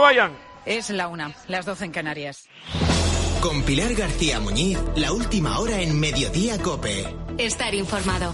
fallan. Es la 1, las 12 en Canarias. Con Pilar García Muñiz, la última hora en Mediodía COPE. Estar informado.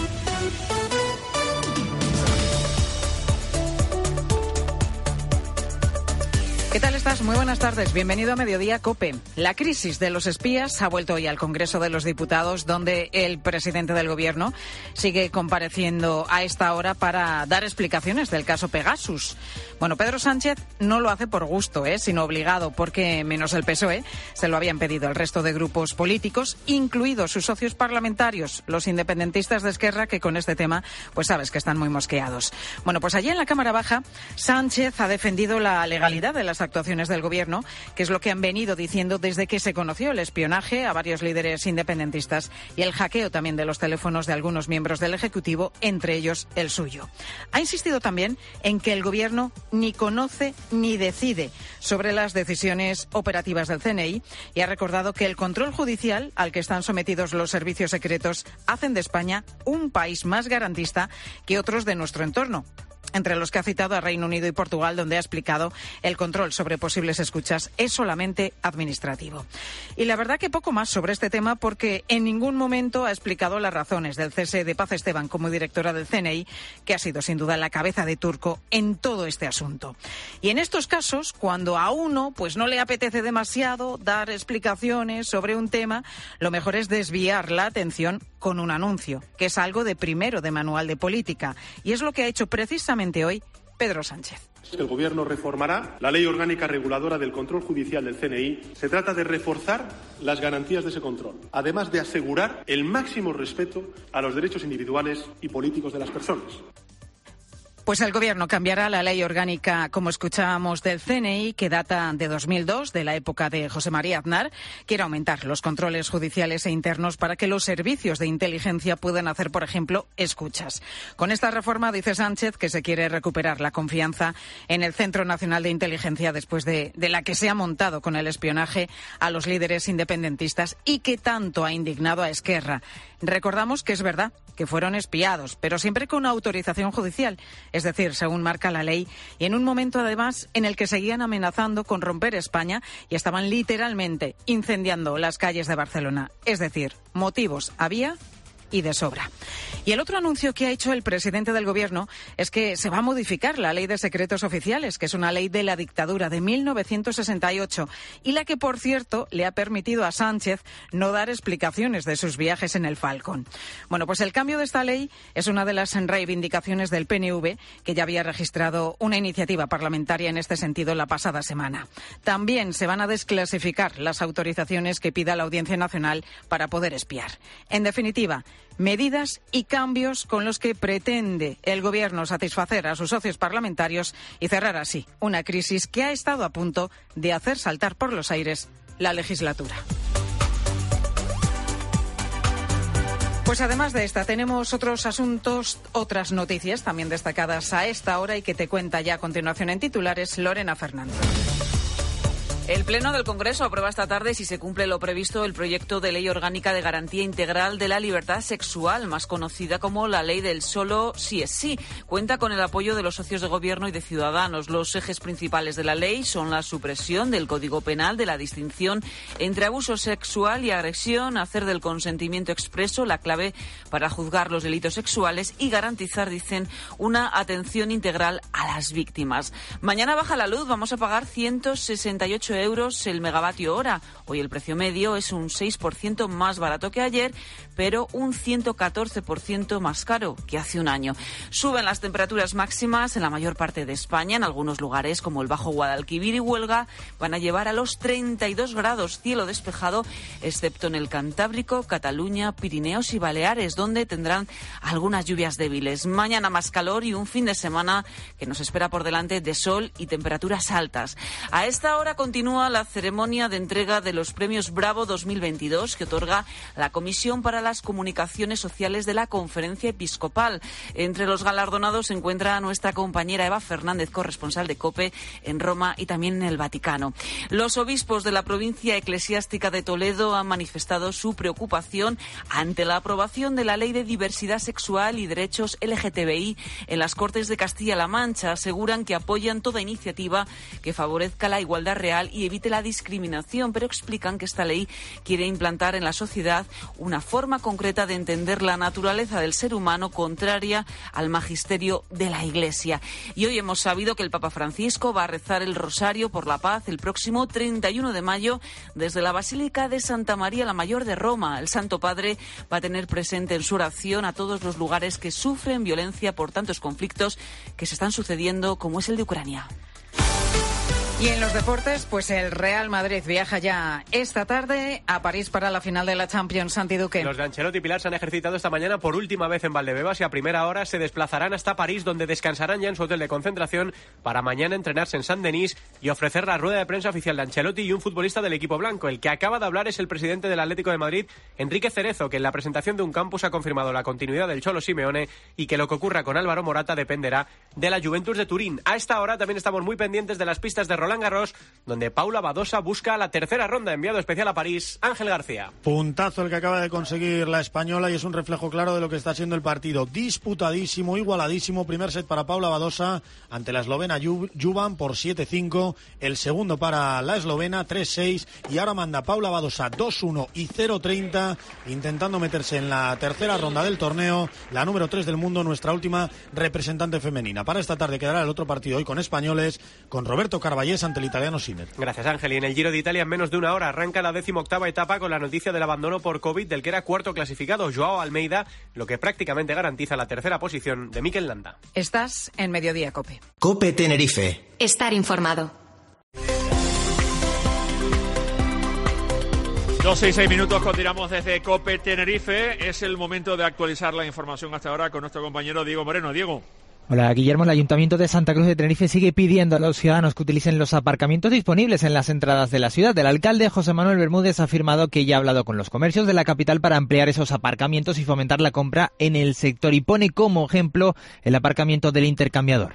¿Qué tal estás? Muy buenas tardes. Bienvenido a Mediodía COPE. La crisis de los espías ha vuelto hoy al Congreso de los Diputados, donde el presidente del Gobierno sigue compareciendo a esta hora para dar explicaciones del caso Pegasus. Bueno, Pedro Sánchez no lo hace por gusto, sino obligado, porque menos el PSOE se lo habían pedido el resto de grupos políticos, incluidos sus socios parlamentarios, los independentistas de Esquerra, que con este tema, pues sabes que están muy mosqueados. Bueno, pues allí en la Cámara Baja, Sánchez ha defendido la legalidad de las actuaciones del Gobierno, que es lo que han venido diciendo desde que se conoció el espionaje a varios líderes independentistas y el hackeo también de los teléfonos de algunos miembros del Ejecutivo, entre ellos el suyo. Ha insistido también en que el Gobierno ni conoce ni decide sobre las decisiones operativas del CNI y ha recordado que el control judicial al que están sometidos los servicios secretos hacen de España un país más garantista que otros de nuestro entorno, entre los que ha citado a Reino Unido y Portugal, donde ha explicado el control sobre posibles escuchas es solamente administrativo. Y la verdad que poco más sobre este tema, porque en ningún momento ha explicado las razones del cese de Paz Esteban como directora del CNI, que ha sido sin duda la cabeza de turco en todo este asunto. Y en estos casos, cuando a uno pues no le apetece demasiado dar explicaciones sobre un tema, lo mejor es desviar la atención con un anuncio, que es algo de primero de manual de política, y es lo que ha hecho precisamente hoy Pedro Sánchez. El Gobierno reformará la Ley Orgánica Reguladora del Control Judicial del CNI. Se trata de reforzar las garantías de ese control, además de asegurar el máximo respeto a los derechos individuales y políticos de las personas. Pues el Gobierno cambiará la ley orgánica, como escuchábamos, del CNI, que data de 2002, de la época de José María Aznar. Quiere aumentar los controles judiciales e internos para que los servicios de inteligencia puedan hacer, por ejemplo, escuchas. Con esta reforma, dice Sánchez, que se quiere recuperar la confianza en el Centro Nacional de Inteligencia después de la que se ha montado con el espionaje a los líderes independentistas y que tanto ha indignado a Esquerra. Recordamos que es verdad que fueron espiados, pero siempre con autorización judicial, es decir, según marca la ley, y en un momento además en el que seguían amenazando con romper España y estaban literalmente incendiando las calles de Barcelona. Es decir, motivos había y de sobra. Y el otro anuncio que ha hecho el presidente del Gobierno es que se va a modificar la Ley de Secretos Oficiales, que es una ley de la dictadura de 1968 y la que, por cierto, le ha permitido a Sánchez no dar explicaciones de sus viajes en el Falcon. Bueno, pues el cambio de esta ley es una de las reivindicaciones del PNV, que ya había registrado una iniciativa parlamentaria en este sentido la pasada semana. También se van a desclasificar las autorizaciones que pida la Audiencia Nacional para poder espiar. En definitiva, medidas y cambios con los que pretende el Gobierno satisfacer a sus socios parlamentarios y cerrar así una crisis que ha estado a punto de hacer saltar por los aires la legislatura. Pues además de esta, tenemos otros asuntos, otras noticias también destacadas a esta hora y que te cuenta ya a continuación en titulares Lorena Fernández. El Pleno del Congreso aprueba esta tarde, si se cumple lo previsto, el proyecto de Ley Orgánica de Garantía Integral de la Libertad Sexual, más conocida como la Ley del Solo sí es sí. Cuenta con el apoyo de los socios de Gobierno y de Ciudadanos. Los ejes principales de la ley son la supresión del Código Penal de la distinción entre abuso sexual y agresión, hacer del consentimiento expreso la clave para juzgar los delitos sexuales y garantizar, dicen, una atención integral a las víctimas. Mañana baja la luz, vamos a pagar 168 euros el megavatio hora. Hoy el precio medio es un 6% más barato que ayer, pero un 114% más caro que hace un año. Suben las temperaturas máximas en la mayor parte de España. En algunos lugares, como el Bajo Guadalquivir y Huelga, van a llevar a los 32 grados, cielo despejado, excepto en el Cantábrico, Cataluña, Pirineos y Baleares, donde tendrán algunas lluvias débiles. Mañana más calor y un fin de semana que nos espera por delante de sol y temperaturas altas. A esta hora continúa continúa la ceremonia de entrega de los premios Bravo 2022 que otorga la Comisión para las Comunicaciones Sociales de la Conferencia Episcopal. Entre los galardonados se encuentra nuestra compañera Eva Fernández, corresponsal de COPE en Roma y también en el Vaticano. Los obispos de la provincia eclesiástica de Toledo han manifestado su preocupación ante la aprobación de la Ley de Diversidad Sexual y Derechos LGTBI en las Cortes de Castilla-La Mancha. Aseguran que apoyan toda iniciativa que favorezca la igualdad real y evite la discriminación, pero explican que esta ley quiere implantar en la sociedad una forma concreta de entender la naturaleza del ser humano contraria al magisterio de la Iglesia. Y hoy hemos sabido que el Papa Francisco va a rezar el Rosario por la Paz el próximo 31 de mayo desde la Basílica de Santa María la Mayor de Roma. El Santo Padre va a tener presente en su oración a todos los lugares que sufren violencia por tantos conflictos que se están sucediendo, como es el de Ucrania. Y en los deportes, pues el Real Madrid viaja ya esta tarde a París para la final de la Champions. Santi Duque. Los de Ancelotti y Pilar se han ejercitado esta mañana por última vez en Valdebebas y a primera hora se desplazarán hasta París, donde descansarán ya en su hotel de concentración para mañana entrenarse en Saint-Denis y ofrecer la rueda de prensa oficial de Ancelotti y un futbolista del equipo blanco. El que acaba de hablar es el presidente del Atlético de Madrid, Enrique Cerezo, que en la presentación de un campus ha confirmado la continuidad del Cholo Simeone y que lo que ocurra con Álvaro Morata dependerá de la Juventus de Turín. A esta hora también estamos muy pendientes de las pistas de Roland Garros, donde Paula Badosa busca la tercera ronda. Enviado especial a París, Ángel García. Puntazo el que acaba de conseguir la española y es un reflejo claro de lo que está siendo el partido. Disputadísimo, igualadísimo. Primer set para Paula Badosa ante la eslovena Juvan por 7-5. El segundo para la eslovena 3-6. Y ahora manda Paula Badosa 2-1 y 0-30, intentando meterse en la tercera ronda del torneo. La número 3 del mundo, nuestra última representante femenina. Para esta tarde quedará el otro partido hoy con españoles, con Roberto Carballés ante el italiano Sinner. Gracias, Ángel. Y en el Giro de Italia en menos de una hora arranca la 18ª etapa con la noticia del abandono por COVID del que era cuarto clasificado, Joao Almeida, lo que prácticamente garantiza la tercera posición de Mikel Landa. Estás en Mediodía COPE. COPE Tenerife. Estar informado. 12 y 6 minutos, continuamos desde COPE Tenerife. Es el momento de actualizar la información hasta ahora con nuestro compañero Diego Moreno. Diego. Hola, Guillermo. El Ayuntamiento de Santa Cruz de Tenerife sigue pidiendo a los ciudadanos que utilicen los aparcamientos disponibles en las entradas de la ciudad. El alcalde José Manuel Bermúdez ha afirmado que ya ha hablado con los comercios de la capital para ampliar esos aparcamientos y fomentar la compra en el sector, y pone como ejemplo el aparcamiento del Intercambiador.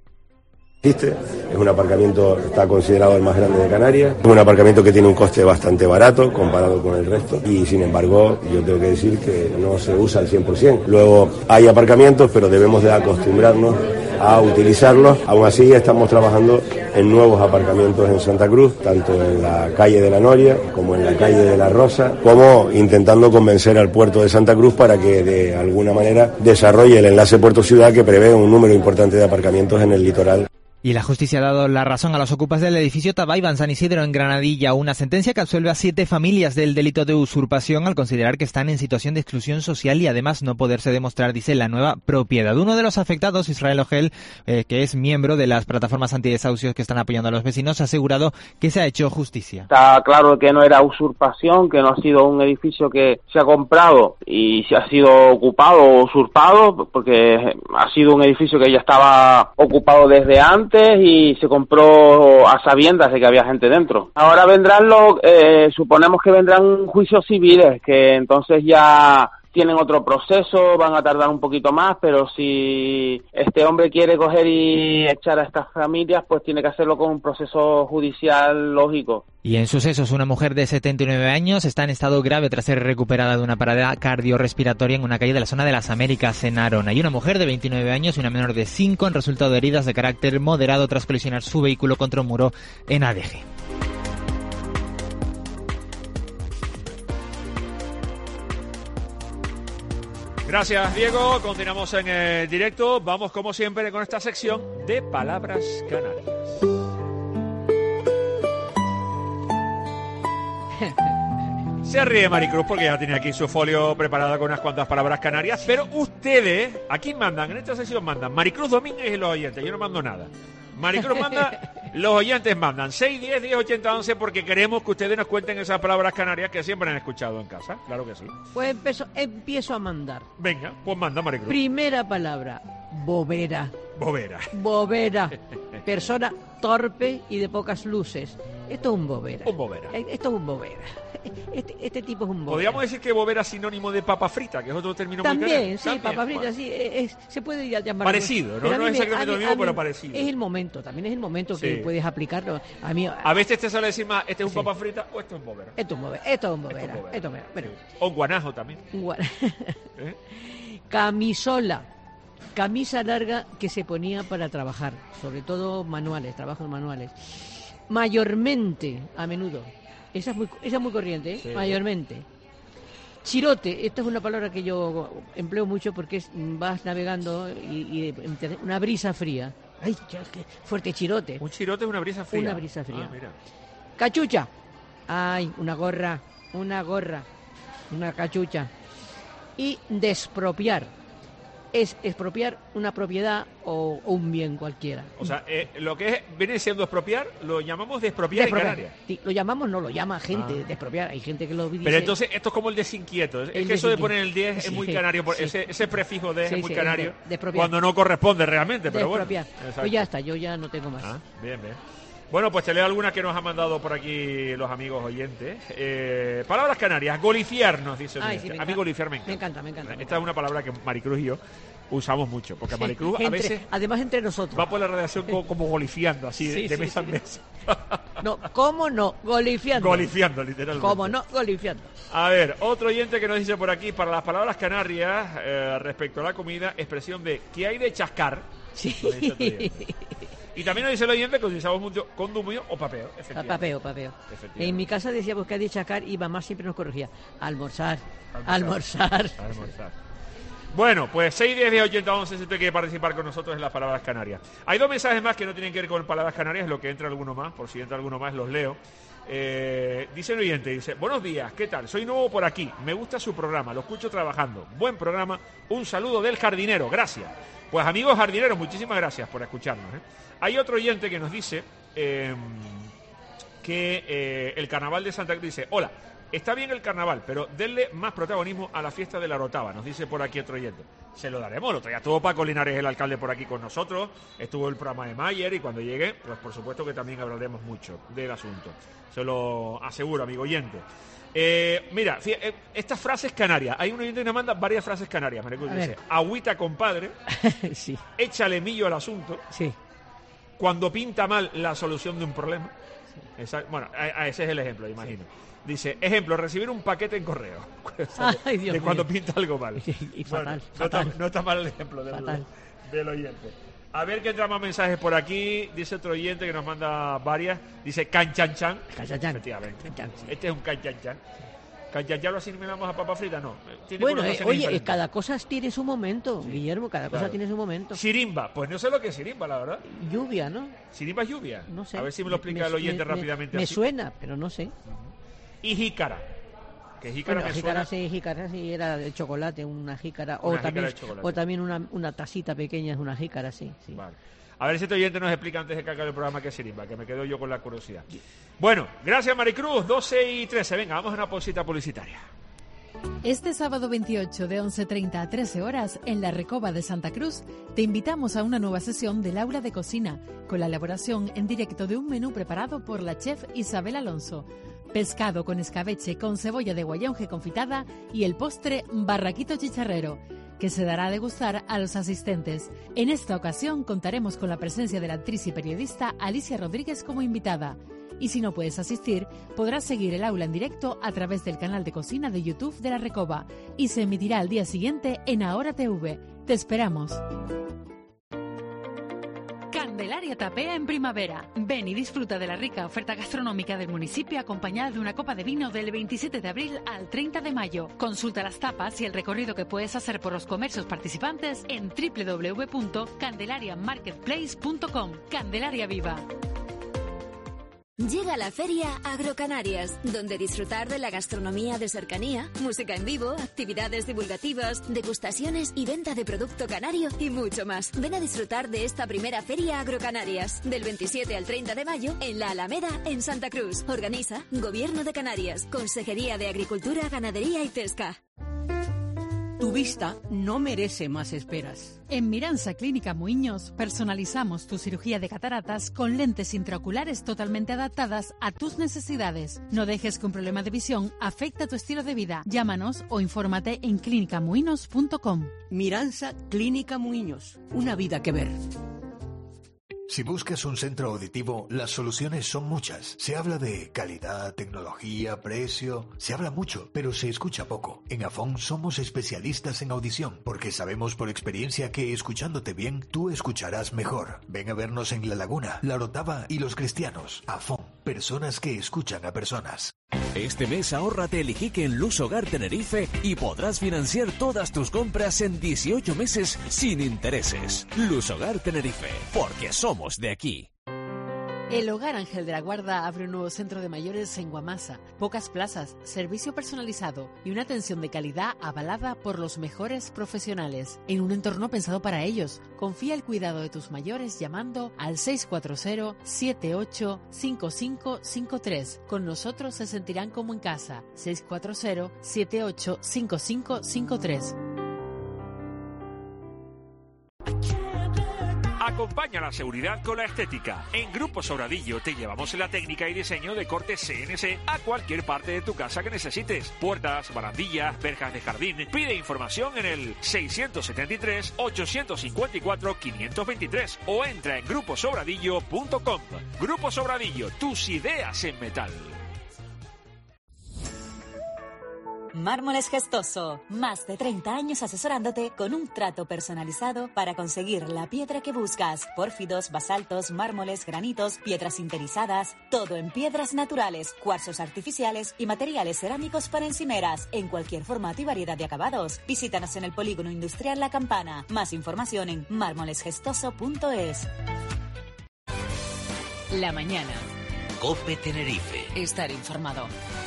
Es un aparcamiento que está considerado el más grande de Canarias, es un aparcamiento que tiene un coste bastante barato comparado con el resto y sin embargo yo tengo que decir que no se usa al 100%. Luego hay aparcamientos, pero debemos de acostumbrarnos a utilizarlos. Aún así estamos trabajando en nuevos aparcamientos en Santa Cruz, tanto en la calle de la Noria como en la calle de la Rosa, como intentando convencer al puerto de Santa Cruz para que de alguna manera desarrolle el enlace puerto-ciudad que prevé un número importante de aparcamientos en el litoral. Y la justicia ha dado la razón a los ocupas del edificio Tabaiba en San Isidro, en Granadilla, una sentencia que absuelve a 7 familias del delito de usurpación al considerar que están en situación de exclusión social y además no poderse demostrar, dice, la nueva propiedad. Uno de los afectados, Israel Ogel, que es miembro de las plataformas antidesahucios que están apoyando a los vecinos, ha asegurado que se ha hecho justicia. Está claro que no era usurpación, que no ha sido un edificio que se ha comprado y se ha sido ocupado o usurpado, porque ha sido un edificio que ya estaba ocupado desde antes y se compró a sabiendas de que había gente dentro. Ahora vendrán suponemos que vendrán juicios civiles, que entonces ya tienen otro proceso, van a tardar un poquito más, pero si este hombre quiere coger y echar a estas familias, pues tiene que hacerlo con un proceso judicial lógico. Y en sucesos, una mujer de 79 años está en estado grave tras ser recuperada de una parada cardiorrespiratoria en una calle de la zona de las Américas, en Arona. Y una mujer de 29 años y una menor de 5 han resultado heridas de carácter moderado tras colisionar su vehículo contra un muro en ADG. Gracias, Diego. Continuamos en el directo. Vamos, como siempre, con esta sección de Palabras Canarias. Se ríe Maricruz porque ya tiene aquí su folio preparado con unas cuantas palabras canarias, pero ustedes, aquí mandan, en esta sección mandan Maricruz Domínguez y los oyentes, yo no mando nada. Maricruz manda, los oyentes mandan 6, 10, 10, 80, 11 porque queremos que ustedes nos cuenten esas palabras canarias que siempre han escuchado en casa, claro que sí. Pues empiezo a mandar. Venga, pues manda Maricruz. Primera palabra, bobera. Bobera. Bobera, persona torpe y de pocas luces. Esto es un bobera. Un bobera. Esto es un bobera. Este tipo es un bobera. Podríamos decir que bobera es sinónimo de papa frita, que es otro término muy También, canario. sí, También, papa frita, bueno. sí, se puede llamar. Parecido, ¿no? No es exactamente lo mismo, pero parecido. Es el momento, también es el momento que Sí. puedo aplicarlo. A veces te sale decir más, este es un papa frita o esto es un bobera. Esto es un bobera, esto es un bobera. Bueno. O un guanajo también. ¿Eh? Camisola. Camisa larga que se ponía para trabajar, sobre todo trabajos manuales. Mayormente, a menudo. Esa es muy corriente, ¿eh? Sí. Mayormente. Chirote, esta es una palabra que yo empleo mucho porque vas navegando y una brisa fría. ¡Ay, qué fuerte chirote! Un chirote es una brisa fría. Una brisa fría. Ah, mira. Cachucha. ¡Ay, una gorra! Una cachucha. Y despropiar. Es expropiar una propiedad o un bien cualquiera. O sea, lo que viene siendo expropiar, lo llamamos despropiar en Canarias. Sí, lo llama gente, despropiar. Hay gente que lo dice. Pero entonces, esto es como el desinquieto. Es que eso de poner el 10 es muy canario. Ese prefijo de es muy canario. Cuando no corresponde realmente, pero bueno. Pues ya está, yo ya no tengo más. Bien. Bueno, pues te leo algunas que nos han mandado por aquí los amigos oyentes. Palabras canarias. Golifiar, nos dice. A mí golifiar me encanta. Me encanta. Esta es una palabra que Maricruz y yo usamos mucho, porque Maricruz a veces... Además, entre nosotros. Va por la redacción como golifiando, así, de mesa en mesa. No, ¿cómo no? Golifiando. Golifiando, literalmente. ¿Cómo no? Golifiando. A ver, otro oyente que nos dice por aquí, para las palabras canarias, respecto a la comida, expresión de ¿qué hay de chascar? Sí. Y también nos dice el oyente que utilizamos mucho condumio o papeo. Papeo. En mi casa decíamos que hay de chascar y mamá siempre nos corregía. Almorzar. Bueno, pues 6, 10, 10, 80, 11, si usted quiere participar con nosotros en las palabras canarias. Hay 2 mensajes más que no tienen que ver con palabras canarias, lo que entra alguno más, por si entra alguno más los leo. Dice el oyente, buenos días, ¿qué tal? Soy nuevo por aquí, me gusta su programa, lo escucho trabajando. Buen programa, un saludo del jardinero, gracias. Pues amigos jardineros, muchísimas gracias por escucharnos. Hay otro oyente que nos dice que el carnaval de Santa Cruz dice, hola, está bien el carnaval, pero denle más protagonismo a la fiesta de la Orotava, nos dice por aquí otro oyente. Se lo daremos, el otro día estuvo Paco Linares, el alcalde, por aquí con nosotros, estuvo el programa de Mayer y cuando llegue, pues por supuesto que también hablaremos mucho del asunto. Se lo aseguro, amigo oyente. Mira, estas frases canarias, hay un oyente que nos manda varias frases canarias, dice, agüita compadre, sí. Échale millo al asunto, sí. Cuando pinta mal la solución de un problema. Sí. Bueno, ese es el ejemplo, imagino. Dice, ejemplo, recibir un paquete en correo. Ay, Dios mío. Cuando pinta algo mal. Y fatal, bueno, fatal. No está mal el ejemplo del oyente. A ver que entra más mensajes por aquí. Dice otro oyente que nos manda varias. Dice canchanchan. Canchanchan. Efectivamente. Canchanchan. Este es un canchanchan. ¿Canchanchan lo asimilamos a papa frita? No. Bueno, oye, cada cosa tiene su momento, sí. Guillermo, cada cosa tiene su momento. Sirimba, pues no sé lo que es sirimba, la verdad. Lluvia, ¿no? Sirimba es lluvia. No sé. A ver si me lo explica el oyente rápidamente. Me suena, pero no sé. Y jícara. Que jícara me jícara suena. Jícara sí, era de chocolate, una jícara. Jícara O también una tacita pequeña es una jícara, sí. Vale. A ver si este oyente nos explica antes de que acabe el programa qué es sirimba, que me quedo yo con la curiosidad. Bueno, gracias Maricruz, 12 y 13. Venga, vamos a una pausita publicitaria. Este sábado 28 de 11:30 a 13 horas en la Recoba de Santa Cruz te invitamos a una nueva sesión del aula de cocina con la elaboración en directo de un menú preparado por la chef Isabel Alonso. Pescado con escabeche con cebolla de guayonje confitada y el postre barraquito chicharrero, que se dará a degustar a los asistentes. En esta ocasión contaremos con la presencia de la actriz y periodista Alicia Rodríguez como invitada. Y si no puedes asistir, podrás seguir el aula en directo a través del canal de cocina de YouTube de La Recoba y se emitirá al día siguiente en Ahora TV. ¡Te esperamos! Candelaria tapea en primavera. Ven y disfruta de la rica oferta gastronómica del municipio acompañada de una copa de vino del 27 de abril al 30 de mayo. Consulta las tapas y el recorrido que puedes hacer por los comercios participantes en www.candelariamarketplace.com. Candelaria Viva. Llega la Feria Agrocanarias, donde disfrutar de la gastronomía de cercanía, música en vivo, actividades divulgativas, degustaciones y venta de producto canario y mucho más. Ven a disfrutar de esta primera Feria Agrocanarias, del 27 al 30 de mayo, en la Alameda, en Santa Cruz. Organiza Gobierno de Canarias, Consejería de Agricultura, Ganadería y Pesca. Tu Tu vista no merece más esperas. En Miransa Clínica Muiños personalizamos tu cirugía de cataratas con lentes intraoculares totalmente adaptadas a tus necesidades. No dejes que un problema de visión afecte a tu estilo de vida. Llámanos o infórmate en clinicamuiños.com. Miransa Clínica Muiños. Una vida que ver. Si buscas un centro auditivo, las soluciones son muchas. Se habla de calidad, tecnología, precio. Se habla mucho, pero se escucha poco. En Afón somos especialistas en audición, porque sabemos por experiencia que escuchándote bien, tú escucharás mejor. Ven a vernos en La Laguna, La Orotava y Los Cristianos. Afón, personas que escuchan a personas. Este mes ahórrate el Iquique en Luz Hogar Tenerife y podrás financiar todas tus compras en 18 meses sin intereses. Luz Hogar Tenerife, porque somos de aquí. El Hogar Ángel de la Guarda abre un nuevo centro de mayores en Guamasa. Pocas plazas, servicio personalizado y una atención de calidad avalada por los mejores profesionales. En un entorno pensado para ellos. Confía el cuidado de tus mayores llamando al 640-785553. Con nosotros se sentirán como en casa. 640-785553. Acompaña la seguridad con la estética. En Grupo Sobradillo te llevamos la técnica y diseño de corte CNC a cualquier parte de tu casa que necesites. Puertas, barandillas, verjas de jardín. Pide información en el 673-854-523 o entra en gruposobradillo.com. Grupo Sobradillo, tus ideas en metal. Mármoles Gestoso, más de 30 años asesorándote con un trato personalizado para conseguir la piedra que buscas. Pórfidos, basaltos, mármoles, granitos, piedras sinterizadas, todo en piedras naturales, cuarzos artificiales y materiales cerámicos para encimeras, en cualquier formato y variedad de acabados. Visítanos en el Polígono Industrial La Campana. Más información en mármolesgestoso.es. La mañana. COPE Tenerife. Estar informado.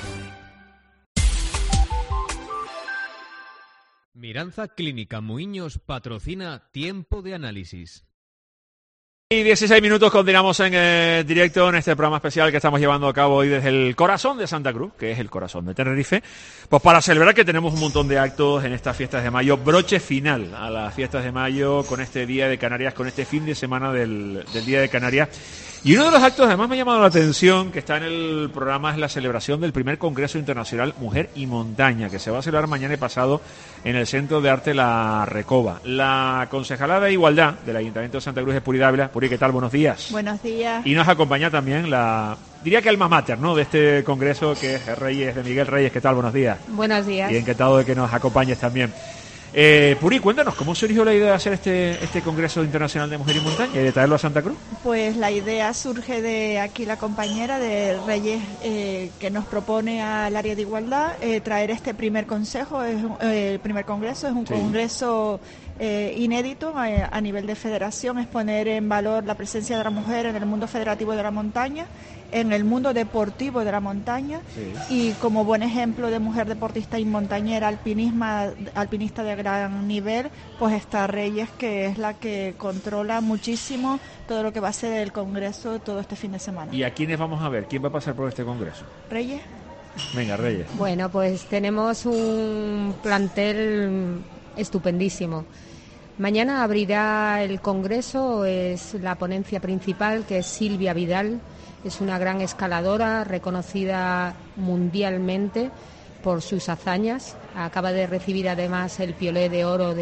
Miranza Clínica Muiños patrocina Tiempo de Análisis. Y 16 minutos continuamos en directo en este programa especial que estamos llevando a cabo hoy desde el corazón de Santa Cruz, que es el corazón de Tenerife, pues para celebrar que tenemos un montón de actos en estas fiestas de mayo, broche final a las fiestas de mayo con este Día de Canarias, con este fin de semana del Día de Canarias. Y uno de los actos además me ha llamado la atención, que está en el programa, es la celebración del primer Congreso Internacional Mujer y Montaña, que se va a celebrar mañana y pasado en el Centro de Arte La Recoba. La concejala de Igualdad del Ayuntamiento de Santa Cruz es Puri Dávila. Puri, ¿qué tal? Buenos días. Buenos días. Y nos acompaña también diría que alma mater, ¿no?, de este congreso, que es Reyes, de Miguel Reyes. ¿Qué tal? Buenos días. Buenos días. Y encantado de que nos acompañes también. Puri, cuéntanos, ¿cómo surgió la idea de hacer este Congreso Internacional de Mujer y Montaña y de traerlo a Santa Cruz? Pues la idea surge de aquí la compañera de Reyes, que nos propone al área de igualdad traer este primer consejo, el primer congreso, es un congreso inédito a nivel de federación, es poner en valor la presencia de la mujer en el mundo federativo de la montaña, en el mundo deportivo de la montaña, y como buen ejemplo de mujer deportista y montañera, alpinista de gran nivel, pues está Reyes, que es la que controla muchísimo todo lo que va a ser el congreso todo este fin de semana. ¿Y a quiénes vamos a ver? ¿Quién va a pasar por este congreso? Reyes. Venga, Reyes. Bueno, pues tenemos un plantel estupendísimo. Mañana abrirá el congreso, es la ponencia principal, que es Silvia Vidal. Es una gran escaladora reconocida mundialmente por sus hazañas. Acaba de recibir además el Piolet de Oro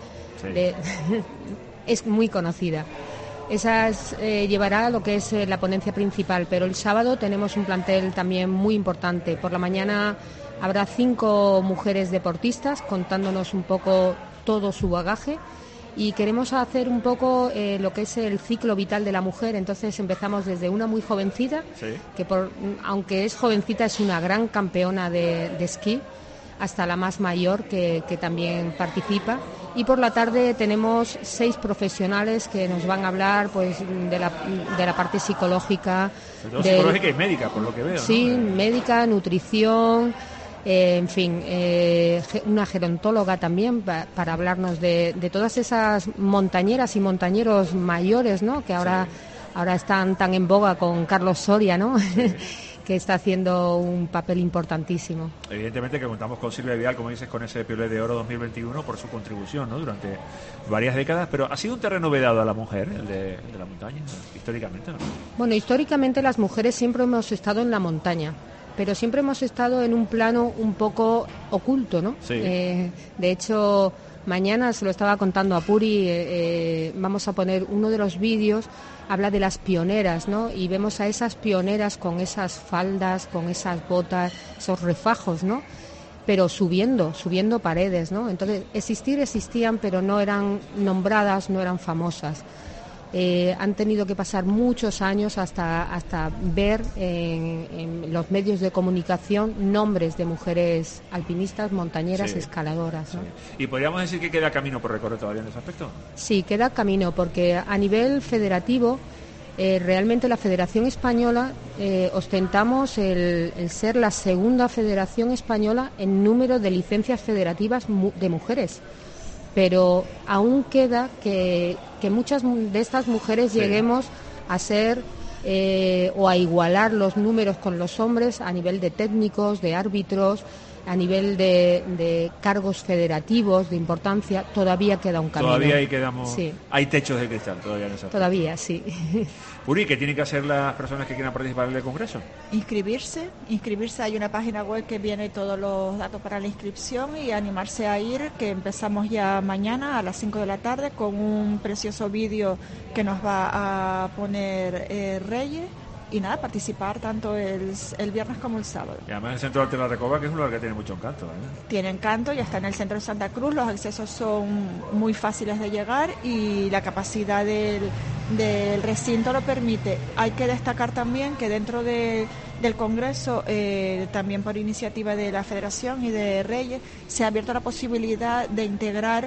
es muy conocida. Esa llevará lo que es la ponencia principal, pero el sábado tenemos un plantel también muy importante. Por la mañana habrá 5 mujeres deportistas contándonos un poco todo su bagaje. Y queremos hacer un poco lo que es el ciclo vital de la mujer. Entonces empezamos desde una muy jovencita, que aunque es jovencita es una gran campeona de esquí, hasta la más mayor que también participa. Y por la tarde tenemos 6 profesionales que nos van a hablar pues de la parte psicológica. Psicológica y médica, por lo que veo. Sí, ¿no? Médica, nutrición... en fin, una gerontóloga también para hablarnos de todas esas montañeras y montañeros mayores, ¿no?, que ahora están tan en boga con Carlos Soria, ¿no? que está haciendo un papel importantísimo. Evidentemente que contamos con Silvia Vidal, como dices, con ese Piolet de Oro 2021 por su contribución, ¿no?, durante varias décadas, pero ha sido un terreno vedado a la mujer, el de la montaña, históricamente, ¿no? Bueno, históricamente las mujeres siempre hemos estado en la montaña, pero siempre hemos estado en un plano un poco oculto, ¿no? Sí. De hecho, mañana se lo estaba contando a Puri, vamos a poner uno de los vídeos, habla de las pioneras, ¿no? Y vemos a esas pioneras con esas faldas, con esas botas, esos refajos, ¿no? Pero subiendo paredes, ¿no? Entonces, existían, pero no eran nombradas, no eran famosas. Han tenido que pasar muchos años hasta ver en los medios de comunicación nombres de mujeres alpinistas, montañeras, escaladoras, ¿no? ¿Y podríamos decir que queda camino por recorrer todavía en ese aspecto? Sí, queda camino, porque a nivel federativo, realmente la Federación Española ostentamos el ser la segunda federación española en número de licencias federativas de mujeres. Pero aún queda que muchas de estas mujeres lleguemos a ser o a igualar los números con los hombres a nivel de técnicos, de árbitros, a nivel de cargos federativos de importancia. Todavía queda un camino. Todavía ahí quedamos. Sí. Hay techos de cristal todavía en esa. Todavía, sí. Puri, ¿qué tienen que hacer las personas que quieran participar en el Congreso? Inscribirse. Hay una página web que viene todos los datos para la inscripción y animarse a ir, que empezamos ya mañana a las 5 de la tarde con un precioso vídeo que nos va a poner Reyes. Y nada, participar tanto el viernes como el sábado. Y además el Centro de Arte de la Recoba, que es un lugar que tiene mucho encanto, ¿eh? Tiene encanto, ya está en el centro de Santa Cruz, los accesos son muy fáciles de llegar y la capacidad del recinto lo permite. Hay que destacar también que dentro del Congreso, también por iniciativa de la Federación y de Reyes, se ha abierto la posibilidad de integrar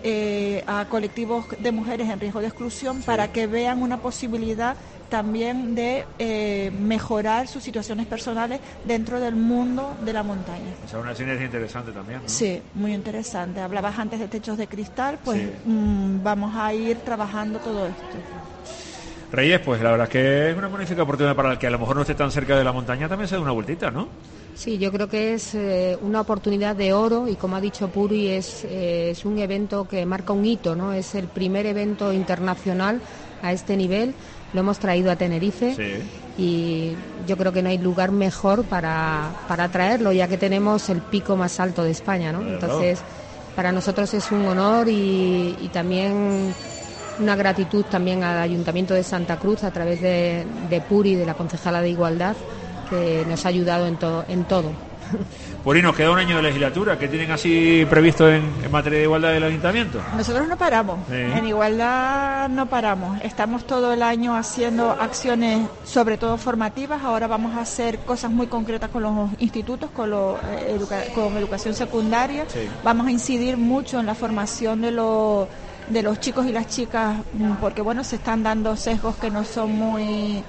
a colectivos de mujeres en riesgo de exclusión, para que vean una posibilidad también de mejorar sus situaciones personales dentro del mundo de la montaña. O sea, una sinergia interesante también, ¿no? Sí, muy interesante. Hablabas antes de techos de cristal, pues vamos a ir trabajando todo esto. Reyes, pues la verdad es que es una magnífica oportunidad para el que a lo mejor no esté tan cerca de la montaña, también se dé una vueltita, ¿no? Sí, yo creo que es una oportunidad de oro y, como ha dicho Puri, es un evento que marca un hito, ¿no? Es el primer evento internacional a este nivel. Lo hemos traído a Tenerife y yo creo que no hay lugar mejor para traerlo, ya que tenemos el pico más alto de España, ¿no? Entonces, para nosotros es un honor y también una gratitud también al Ayuntamiento de Santa Cruz, a través de Puri, de la concejala de Igualdad, que nos ha ayudado en todo. Puri, nos queda un año de legislatura. ¿Qué tienen así previsto en materia de igualdad del Ayuntamiento? Nosotros no paramos, en igualdad no paramos. Estamos todo el año haciendo acciones, sobre todo formativas. Ahora vamos a hacer cosas muy concretas con los institutos, con educación secundaria. Vamos a incidir mucho en la formación de los chicos y las chicas, porque bueno, se están dando sesgos que no son muy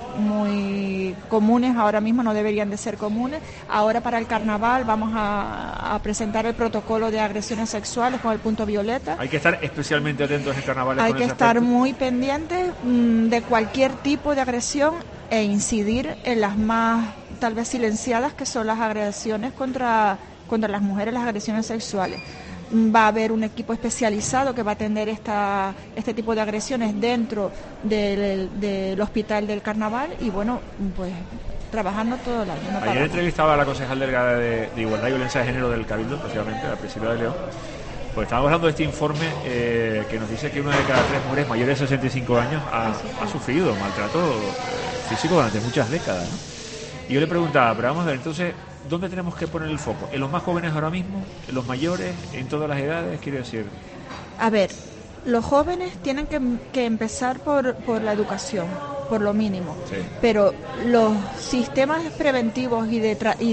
comunes, ahora mismo no deberían de ser comunes. Ahora, para el carnaval, vamos a presentar el protocolo de agresiones sexuales con el punto violeta. Hay que estar especialmente atentos en carnaval. Hay que estar muy pendientes de cualquier tipo de agresión e incidir en las más tal vez silenciadas, que son las agresiones contra las mujeres, las agresiones sexuales. Va a haber un equipo especializado que va a atender este tipo de agresiones dentro del hospital del carnaval y bueno, pues trabajando todo el año. Ayer entrevistaba a la concejal delegada de Igualdad y Violencia de Género del Cabildo, precisamente, a Priscila de León. Pues estábamos hablando de este informe que nos dice que una de cada 3 mujeres mayores de 65 años ha sufrido maltrato físico durante muchas décadas, ¿no? Y yo le preguntaba, pero vamos a ver, entonces, ¿dónde tenemos que poner el foco? ¿En los más jóvenes ahora mismo? ¿En los mayores? ¿En todas las edades? Quiere decir... A ver, los jóvenes tienen que empezar por la educación, por lo mínimo. Pero los sistemas preventivos y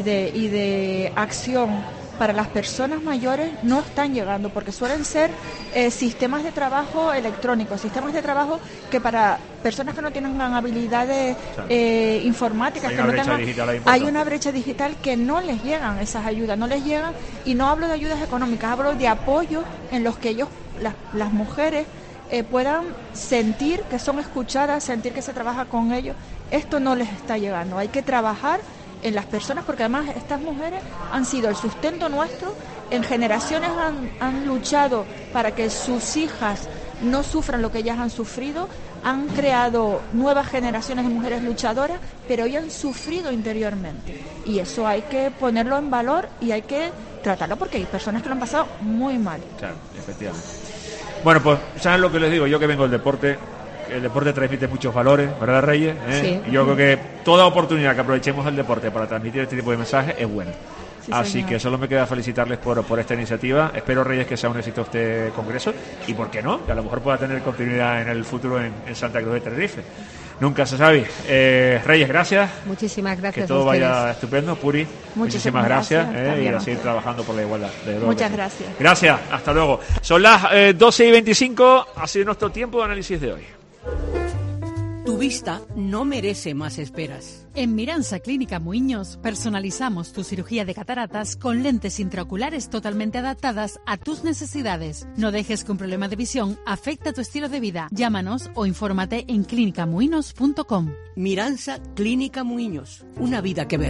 de acción para las personas mayores no están llegando, porque suelen ser sistemas de trabajo electrónicos, sistemas de trabajo que para personas que no tienen habilidades informáticas, hay una brecha digital que no les llegan esas ayudas, no les llegan, y no hablo de ayudas económicas, hablo de apoyo en los que ellos, las mujeres, puedan sentir que son escuchadas, sentir que se trabaja con ellos esto no les está llegando. Hay que trabajar en las personas, porque además estas mujeres han sido el sustento nuestro, en generaciones han luchado para que sus hijas no sufran lo que ellas han sufrido, han creado nuevas generaciones de mujeres luchadoras, pero ellas han sufrido interiormente. Y eso hay que ponerlo en valor y hay que tratarlo, porque hay personas que lo han pasado muy mal. Claro, efectivamente. Bueno, pues, ¿saben lo que les digo? Yo que vengo del deporte, el deporte transmite muchos valores, ¿verdad, Reyes? Sí. Y yo creo que toda oportunidad que aprovechemos el deporte para transmitir este tipo de mensajes es buena. Sí, así señor. que solo me queda felicitarles por esta iniciativa. Espero, Reyes, que sea un éxito este congreso y, ¿por qué no?, que a lo mejor pueda tener continuidad en el futuro en Santa Cruz de Tenerife. Nunca se sabe. Reyes, gracias. Muchísimas gracias. Que todo a ustedes. vaya estupendo. Puri, muchísimas gracias. Y a seguir trabajando por la igualdad. Muchas gracias. Gracias, hasta luego. Son las 12:25. Ha sido nuestro tiempo de análisis de hoy. Tu vista no merece más esperas. En Miransa Clínica Muiños personalizamos tu cirugía de cataratas con lentes intraoculares totalmente adaptadas a tus necesidades. No dejes que un problema de visión afecte a tu estilo de vida. Llámanos o infórmate en clinicamuinos.com. Miransa Clínica Muiños. Una vida que ver.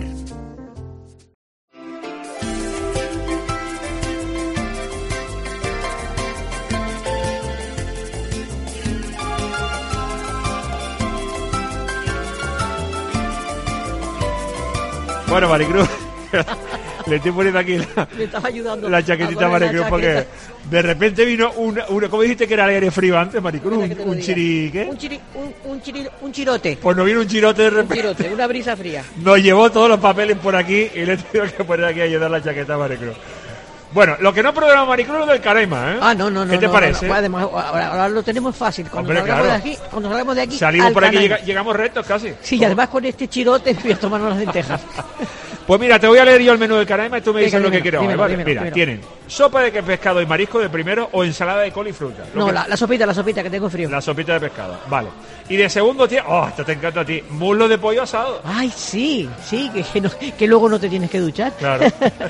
Bueno, Maricruz, le estoy poniendo aquí Me estaba ayudando la chaquetita a Maricruz, porque de repente vino una ¿cómo dijiste que era el aire frío antes, Maricruz? Un chiri, ¿qué? Un chirote. Pues nos vino un chirote de repente. Un chirote, una brisa fría. Nos llevó todos los papeles por aquí y le he tenido que poner aquí a ayudar la chaqueta a Maricruz. Bueno, lo que no programa Maricruz es del Caraima, ¿eh? No. ¿Qué te parece? No. Además, ahora lo tenemos fácil. Cuando salgamos de aquí. Salimos por aquí, llegamos rectos casi. Sí, y además con este chirote empiezo a tomarnos las lentejas. Pues mira, te voy a leer yo el menú del Caraima y tú me dices lo que quiero. Dímelo. Mira, tienen sopa de pescado y marisco de primero o ensalada de col y fruta. La sopita que tengo frío. La sopita de pescado, vale. Y de segundo tiempo, esto te encanta a ti, muslo de pollo asado. Ay, sí, que luego no te tienes que duchar. Claro.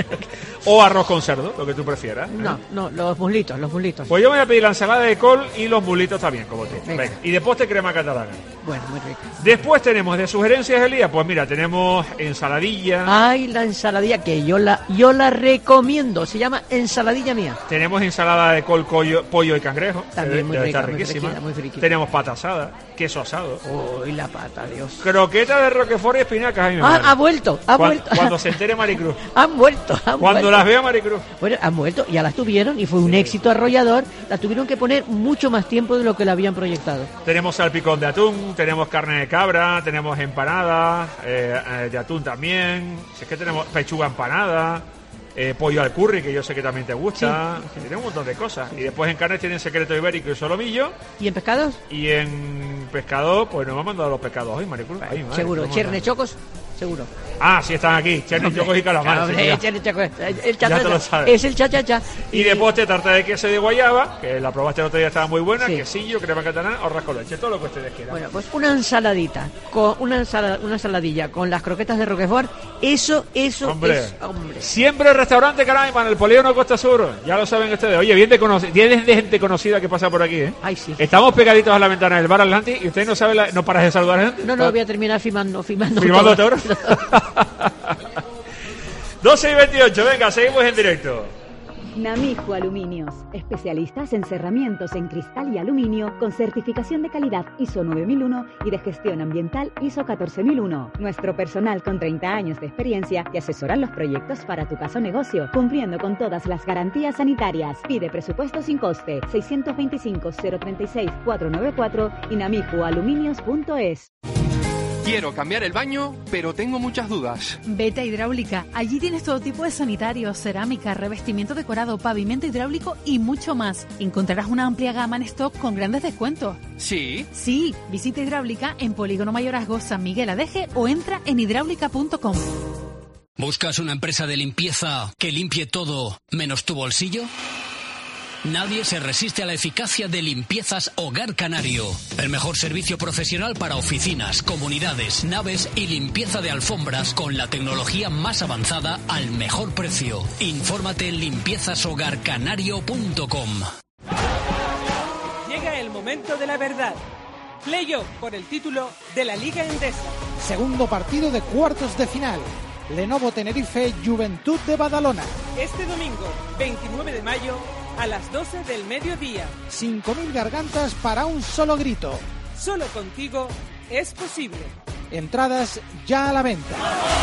O arroz con cerdo, lo que tú prefieras. No, los muslitos. Pues yo voy a pedir la ensalada de col y los muslitos también, como tú. Venga. Y de postre crema catalana. Bueno, muy rico. Después tenemos de sugerencias del día, pues mira, tenemos ensaladilla. Ay, la ensaladilla que yo la recomiendo, se llama ensaladilla mía. Tenemos ensalada de col, pollo y cangrejo. También muy rica, está riquísima. Muy friquita. Tenemos pata asada, queso asado. Uy, la pata, Dios. Croqueta de roquefort y espinacas. Ha vuelto. Cuando se entere Maricruz. Han vuelto. Cuando las vea Maricruz. Bueno, han vuelto, ya las tuvieron y fue un éxito arrollador. Las tuvieron que poner mucho más tiempo de lo que la habían proyectado. Tenemos salpicón de atún, tenemos carne de cabra, tenemos empanadas de atún también. Es que tenemos pechuga empanada. Pollo al curry, que yo sé que también te gusta. Sí. Tiene un montón de cosas. Y después en carnes tienen secreto ibérico y solomillo. ¿Y en pescados? Y en pescado, pues nos han mandado los pescados hoy, Maricruz. Seguro, chernechocos, seguro. Sí, están aquí, chernechocos y calamares. Ya te lo sabes. Es el cha-cha-cha. Y de postre, tarta de queso de guayaba, que la probaste el otro día, estaba muy buena, quesillo, crema catalana o rasco leche, todo lo que ustedes quieran. Bueno, pues una ensaladita, una ensaladilla con las croquetas de Roquefort, eso hombre. Es, hombre. Siempre el restaurante Caraima en el Polígono Costa Sur, ya lo saben ustedes. Oye, bien de gente conocida que pasa por aquí, ¿eh? Ay, sí. Estamos pegaditos a la ventana del bar Atlantic y ustedes no saben, no paras de saludar a gente. No, voy a terminar filmando todo. 12:28, venga, seguimos en directo. Namijo Aluminios, especialistas en cerramientos en cristal y aluminio con certificación de calidad ISO 9001 y de gestión ambiental ISO 14001. Nuestro personal con 30 años de experiencia te asesora los proyectos para tu caso o negocio, cumpliendo con todas las garantías sanitarias. Pide presupuesto sin coste, 625-036-494 y namijoaluminios.es. Quiero cambiar el baño, pero tengo muchas dudas. Vete a Hidráulica. Allí tienes todo tipo de sanitarios, cerámica, revestimiento decorado, pavimento hidráulico y mucho más. Encontrarás una amplia gama en stock con grandes descuentos. ¿Sí? Sí, visita Hidráulica en Polígono Mayorazgo San Miguel Adeje o entra en hidráulica.com. ¿Buscas una empresa de limpieza que limpie todo menos tu bolsillo? Nadie se resiste a la eficacia de Limpiezas Hogar Canario. El mejor servicio profesional para oficinas, comunidades, naves y limpieza de alfombras con la tecnología más avanzada al mejor precio. Infórmate en limpiezashogarcanario.com. Llega el momento de la verdad. Playoff por el título de la Liga Endesa. Segundo partido de cuartos de final. Lenovo Tenerife, Juventud de Badalona. Este domingo, 29 de mayo, a las 12 del mediodía. 5.000 gargantas para un solo grito. Solo contigo es posible. Entradas ya a la venta.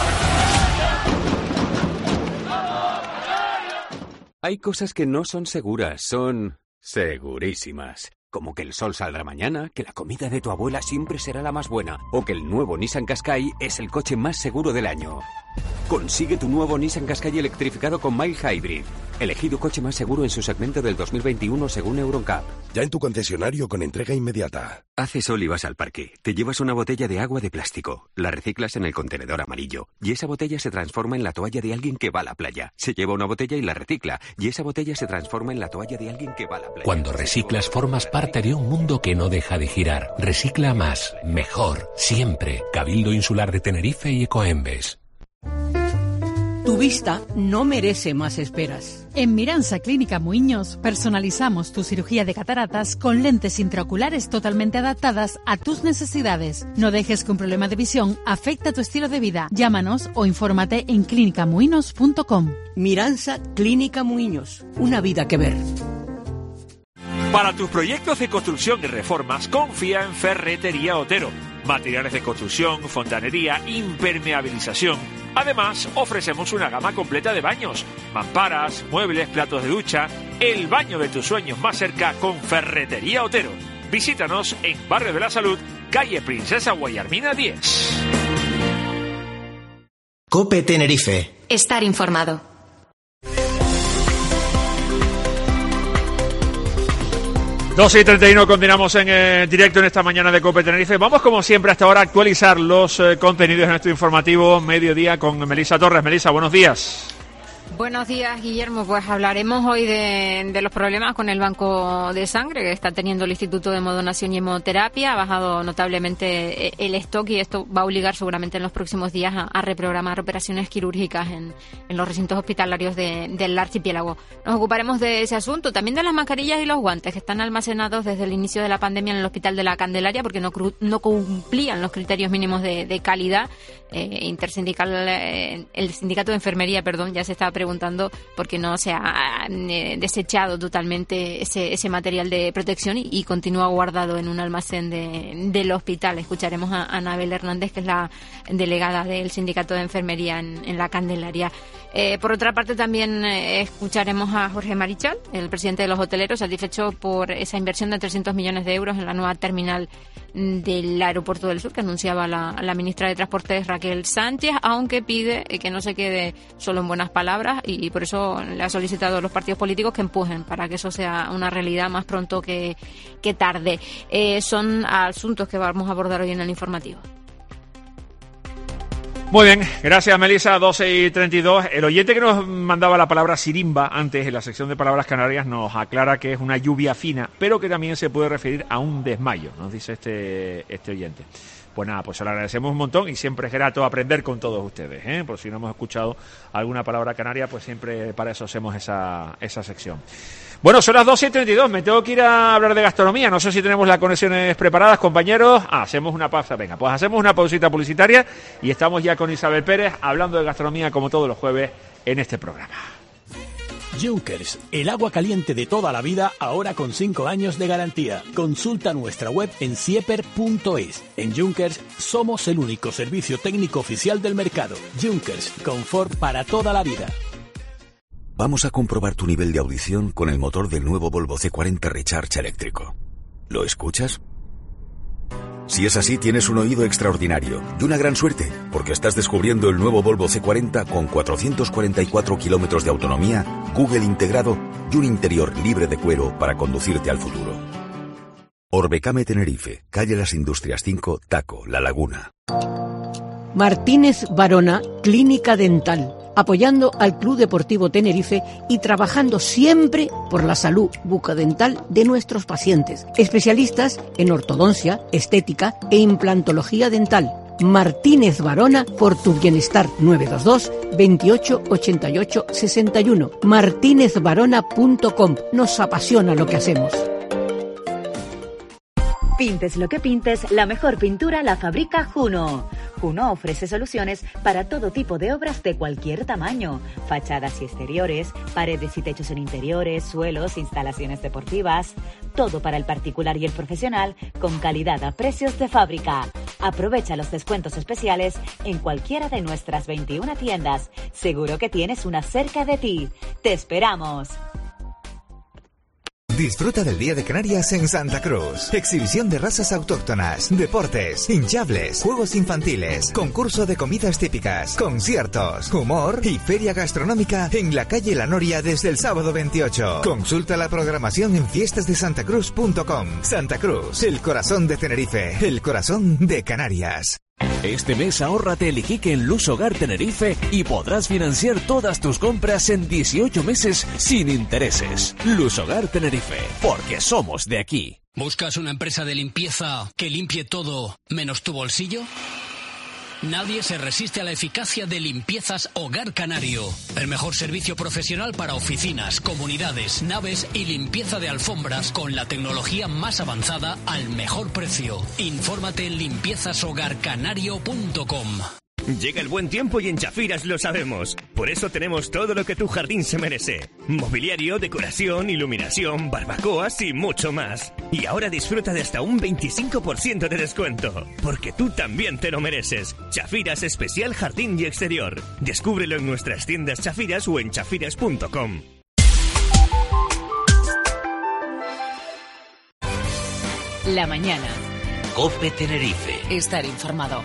Hay cosas que no son seguras, son segurísimas. Como que el sol saldrá mañana, que la comida de tu abuela siempre será la más buena, o que el nuevo Nissan Qashqai es el coche más seguro del año. Consigue tu nuevo Nissan Qashqai electrificado con Mild Hybrid. Elegido coche más seguro en su segmento del 2021 según Euroncap. Ya en tu concesionario con entrega inmediata. Hace sol y vas al parque. Te llevas una botella de agua de plástico. La reciclas en el contenedor amarillo. Y esa botella se transforma en la toalla de alguien que va a la playa. Se lleva una botella y la recicla. Y esa botella se transforma en la toalla de alguien que va a la playa. Cuando reciclas, formas parte de un mundo que no deja de girar. Recicla más, mejor, siempre. Cabildo Insular de Tenerife y Ecoembes. Tu vista no merece más esperas. En Miransa Clínica Muiños personalizamos tu cirugía de cataratas con lentes intraoculares totalmente adaptadas a tus necesidades. No dejes que un problema de visión afecte tu estilo de vida. Llámanos o infórmate en clinicamuinos.com. Miransa Clínica Muiños, una vida que ver. Para tus proyectos de construcción y reformas, confía en Ferretería Otero. Materiales de construcción, fontanería, impermeabilización. Además, ofrecemos una gama completa de baños, mamparas, muebles, platos de ducha. El baño de tus sueños más cerca con Ferretería Otero. Visítanos en Barrio de la Salud, calle Princesa Guayarmina 10. COPE Tenerife. Estar informado. Dos y 31, continuamos en directo en esta mañana de COPE Tenerife. Vamos, como siempre, hasta ahora a actualizar los contenidos de nuestro informativo Mediodía con Melisa Torres. Melisa, buenos días. Buenos días, Guillermo. Pues hablaremos hoy de los problemas con el banco de sangre que está teniendo el Instituto de Hemodonación y Hemoterapia. Ha bajado notablemente el stock y esto va a obligar seguramente en los próximos días a reprogramar operaciones quirúrgicas en los recintos hospitalarios del archipiélago. Nos ocuparemos de ese asunto, también de las mascarillas y los guantes que están almacenados desde el inicio de la pandemia en el Hospital de la Candelaria porque no cumplían los criterios mínimos de calidad. Intersindical, el sindicato de enfermería, ya se estaba preguntando por qué no se ha desechado totalmente ese material de protección y continúa guardado en un almacén del hospital. Escucharemos a Anabel Hernández, que es la delegada del sindicato de enfermería en la Candelaria. Por otra parte, también escucharemos a Jorge Marichal, el presidente de los hoteleros, satisfecho por esa inversión de 300 millones de euros en la nueva terminal del Aeropuerto del Sur que anunciaba la ministra de Transportes Raquel Sánchez, aunque pide que no se quede solo en buenas palabras y por eso le ha solicitado a los partidos políticos que empujen para que eso sea una realidad más pronto que tarde. Son asuntos que vamos a abordar hoy en el informativo. Muy bien, gracias Melisa, 12 y 32. El oyente que nos mandaba la palabra sirimba antes en la sección de palabras canarias nos aclara que es una lluvia fina, pero que también se puede referir a un desmayo, nos dice este oyente. Pues nada, pues se lo agradecemos un montón y siempre es grato aprender con todos ustedes, ¿eh? Por si no hemos escuchado alguna palabra canaria, pues siempre para eso hacemos esa sección. Bueno, son las 12 y 32, me tengo que ir a hablar de gastronomía, no sé si tenemos las conexiones preparadas, compañeros. Hacemos una pausa, venga, pues hacemos una pausita publicitaria y estamos ya con Isabel Pérez hablando de gastronomía como todos los jueves en este programa. Junkers, el agua caliente de toda la vida, ahora con 5 años de garantía. Consulta nuestra web en sieper.es. En Junkers somos el único servicio técnico oficial del mercado. Junkers, confort para toda la vida. Vamos a comprobar tu nivel de audición con el motor del nuevo Volvo C40 Recharge eléctrico. ¿Lo escuchas? Si es así, tienes un oído extraordinario y una gran suerte, porque estás descubriendo el nuevo Volvo C40 con 444 kilómetros de autonomía, Google integrado y un interior libre de cuero para conducirte al futuro. Orbecame Tenerife, calle Las Industrias 5, Taco, La Laguna. Martínez Varona, Clínica Dental, apoyando al Club Deportivo Tenerife y trabajando siempre por la salud bucodental de nuestros pacientes. Especialistas en ortodoncia, estética e implantología dental. Martínez Varona, por tu bienestar. 922 28 88 61. martinezvarona.com. Nos apasiona lo que hacemos. Pintes lo que pintes, la mejor pintura la fabrica Juno. Juno ofrece soluciones para todo tipo de obras de cualquier tamaño. Fachadas y exteriores, paredes y techos en interiores, suelos, instalaciones deportivas. Todo para el particular y el profesional, con calidad a precios de fábrica. Aprovecha los descuentos especiales en cualquiera de nuestras 21 tiendas. Seguro que tienes una cerca de ti. ¡Te esperamos! Disfruta del Día de Canarias en Santa Cruz. Exhibición de razas autóctonas, deportes, hinchables, juegos infantiles, concurso de comidas típicas, conciertos, humor y feria gastronómica en la calle La Noria desde el sábado 28. Consulta la programación en fiestasdesantacruz.com. Santa Cruz, el corazón de Tenerife, el corazón de Canarias. Este mes ahórrate el Iquique en Luz Hogar Tenerife y podrás financiar todas tus compras en 18 meses sin intereses. Luz Hogar Tenerife, porque somos de aquí. ¿Buscas una empresa de limpieza que limpie todo menos tu bolsillo? Nadie se resiste a la eficacia de Limpiezas Hogar Canario. El mejor servicio profesional para oficinas, comunidades, naves y limpieza de alfombras con la tecnología más avanzada al mejor precio. Infórmate en limpiezashogarcanario.com. Llega el buen tiempo y en Chafiras lo sabemos. Por eso tenemos todo lo que tu jardín se merece. Mobiliario, decoración, iluminación, barbacoas y mucho más. Y ahora disfruta de hasta un 25% de descuento. Porque tú también te lo mereces. Chafiras Especial Jardín y Exterior. Descúbrelo en nuestras tiendas Chafiras o en chafiras.com. La mañana. COPE Tenerife. Estar informado.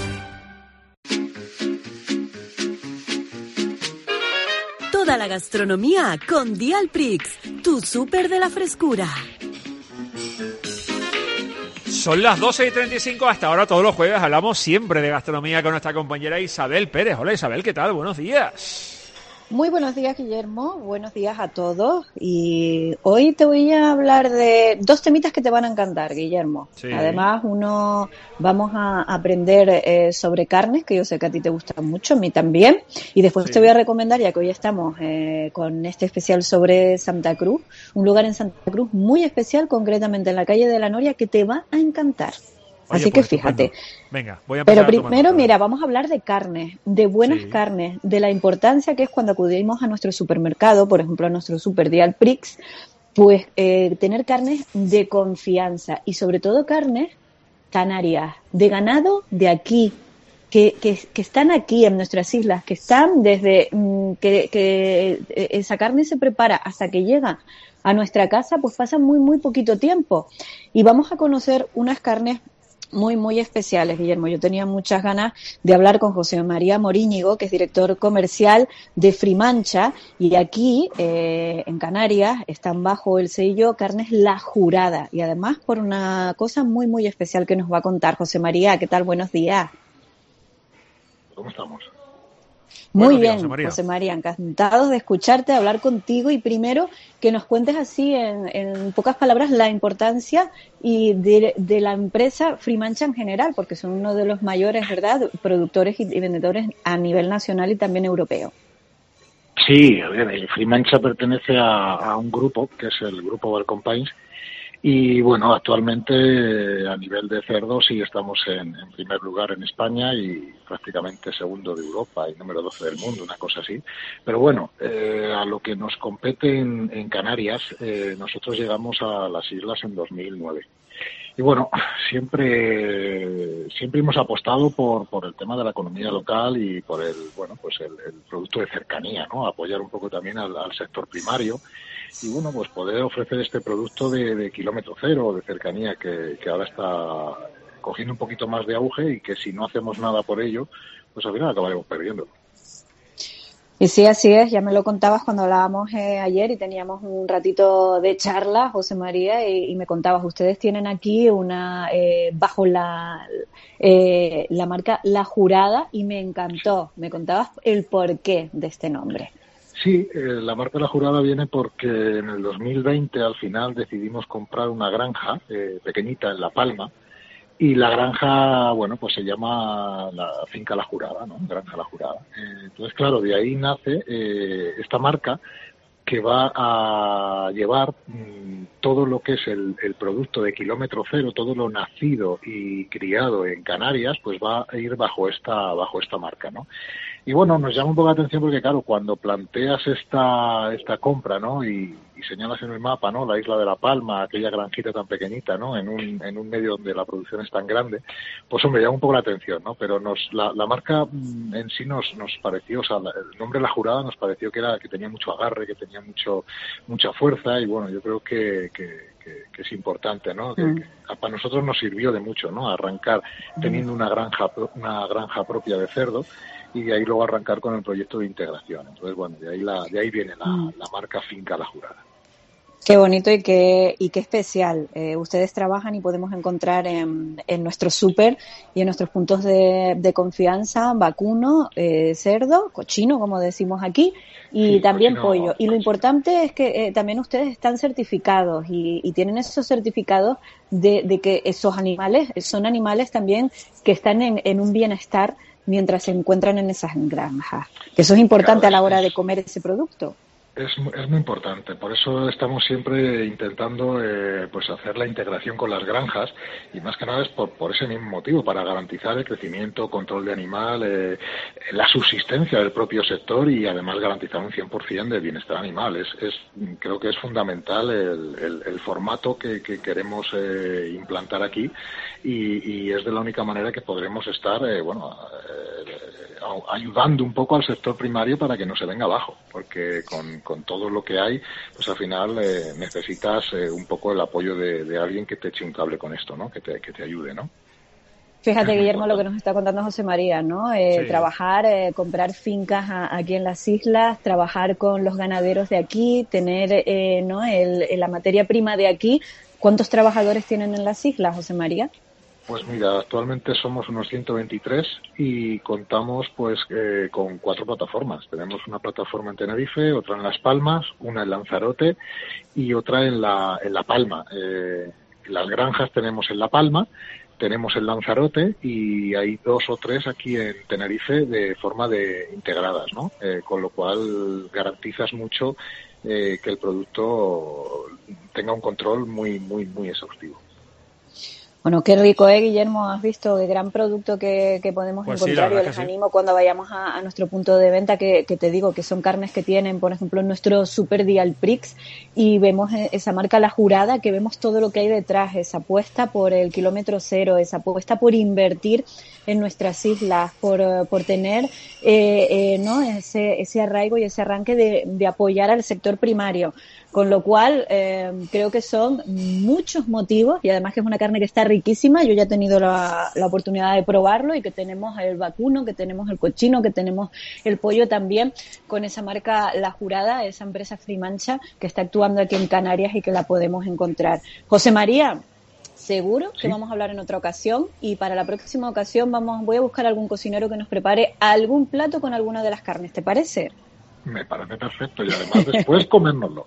Toda la gastronomía con Dialprix, tu súper de la frescura. Son las 12:35, hasta ahora todos los jueves hablamos siempre de gastronomía con nuestra compañera Isabel Pérez. Hola Isabel, ¿qué tal? Buenos días. Muy buenos días, Guillermo. Buenos días a todos. Y hoy te voy a hablar de dos temitas que te van a encantar, Guillermo. Sí. Además, vamos a aprender sobre carnes, que yo sé que a ti te gustan mucho, a mí también. Y después te voy a recomendar, ya que hoy estamos con este especial sobre Santa Cruz, un lugar en Santa Cruz muy especial, concretamente en la calle de la Noria, que te va a encantar. Oye, así que fíjate. Venga, voy a empezar. Pero primero, mira, vamos a hablar de carnes, de buenas carnes, de la importancia que es cuando acudimos a nuestro supermercado, por ejemplo, a nuestro super Dialprix, pues tener carnes de confianza y sobre todo carnes canarias, de ganado de aquí, que están aquí en nuestras islas, que están desde que esa carne se prepara hasta que llega a nuestra casa, pues pasa muy, muy poquito tiempo. Y vamos a conocer unas carnes muy, muy especiales, Guillermo. Yo tenía muchas ganas de hablar con José María Moríñigo, que es director comercial de Frimancha, y aquí, en Canarias, están bajo el sello Carnes La Jurada, y además por una cosa muy, muy especial que nos va a contar. José María, ¿qué tal? Buenos días. ¿Cómo estamos? Muy bien, José María, encantados de escucharte, de hablar contigo y primero que nos cuentes así en pocas palabras la importancia y de la empresa Frimancha en general, porque son uno de los mayores, ¿verdad?, productores y vendedores a nivel nacional y también europeo. Sí, a ver, Frimancha pertenece a un grupo, que es el Grupo Balcón País, y bueno, actualmente a nivel de cerdo sí estamos en primer lugar en España y prácticamente segundo de Europa y número 12 del mundo, una cosa así. Pero bueno, a lo que nos compete en Canarias, nosotros llegamos a las islas en 2009. Y bueno, siempre hemos apostado por el tema de la economía local y por el producto de cercanía, ¿no? Apoyar un poco también al sector primario. Y bueno, pues poder ofrecer este producto de kilómetro cero, de cercanía, que ahora está cogiendo un poquito más de auge y que si no hacemos nada por ello, pues al final acabaremos perdiendo. Y sí, así es, ya me lo contabas cuando hablábamos ayer y teníamos un ratito de charla, José María, y me contabas, ustedes tienen aquí bajo la marca La Jurada, y me encantó, me contabas el porqué de este nombre. Sí, la marca La Jurada viene porque en el 2020 al final decidimos comprar una granja pequeñita en La Palma, y la granja, bueno, pues se llama la finca La Jurada, ¿no? Granja La Jurada. Entonces, claro, de ahí nace esta marca que va a llevar todo lo que es el producto de kilómetro cero, todo lo nacido y criado en Canarias, pues va a ir bajo esta marca, ¿no? Y bueno, nos llama un poco la atención porque, claro, cuando planteas esta compra, ¿no? Y señalas en el mapa, ¿no? La isla de La Palma, aquella granjita tan pequeñita, ¿no? En un medio donde la producción es tan grande, pues hombre, llama un poco la atención, ¿no? Pero la marca en sí nos pareció, o sea, el nombre La Jurada nos pareció que tenía mucho agarre, que tenía mucha fuerza, y bueno, yo creo que es importante, ¿no? Que para nosotros nos sirvió de mucho, ¿no? Arrancar teniendo una granja propia de cerdo, y de ahí luego arrancar con el proyecto de integración. Entonces, bueno, de ahí viene la marca Finca La Jurada. Qué bonito y qué especial. Ustedes trabajan y podemos encontrar en nuestro súper y en nuestros puntos de confianza vacuno, cerdo, cochino, como decimos aquí, y sí, también pollo. Y lo importante es que también ustedes están certificados y tienen esos certificados de que esos animales son animales también que están en un bienestar mientras se encuentran en esas granjas. Que eso es importante a la hora de comer ese producto. Es muy importante, por eso estamos siempre intentando pues hacer la integración con las granjas, y más que nada es por ese mismo motivo, para garantizar el crecimiento, control de animal, la subsistencia del propio sector, y además garantizar un 100% de bienestar animal. Creo que es fundamental el formato que queremos implantar aquí, y es de la única manera que podremos estar ayudando un poco al sector primario para que no se venga abajo, porque con todo lo que hay, pues al final necesitas un poco el apoyo de alguien que te eche un cable con esto, ¿no? Que te ayude, ¿no? Fíjate, Guillermo, lo que nos está contando José María, ¿no? Sí. Trabajar, comprar fincas aquí en las islas, trabajar con los ganaderos de aquí, tener la materia prima de aquí. ¿Cuántos trabajadores tienen en las islas, José María? Pues mira, actualmente somos unos 123 y contamos pues con 4 plataformas. Tenemos una plataforma en Tenerife, otra en Las Palmas, una en Lanzarote y otra en La Palma. Las granjas tenemos en La Palma, tenemos en Lanzarote, y hay 2 o 3 aquí en Tenerife de forma integradas, ¿no? Con lo cual garantizas mucho que el producto tenga un control muy, muy, muy exhaustivo. Bueno, qué rico, Guillermo, has visto qué gran producto que podemos encontrar. Yo les animo cuando vayamos a nuestro punto de venta, que te digo que son carnes que tienen, por ejemplo, en nuestro Super Dial Prix, y vemos esa marca La Jurada, que vemos todo lo que hay detrás, esa apuesta por el kilómetro cero, esa apuesta por invertir en nuestras islas, por tener ese arraigo y ese arranque de apoyar al sector primario. Con lo cual, creo que son muchos motivos, y además que es una carne que está riquísima. Yo ya he tenido la oportunidad de probarlo, y que tenemos el vacuno, que tenemos el cochino, que tenemos el pollo también, con esa marca La Jurada, esa empresa Frimancha que está actuando aquí en Canarias y que la podemos encontrar. José María, seguro que vamos a hablar en otra ocasión, y para la próxima ocasión voy a buscar algún cocinero que nos prepare algún plato con alguna de las carnes, ¿te parece? Me parece perfecto, y además después comérnoslo.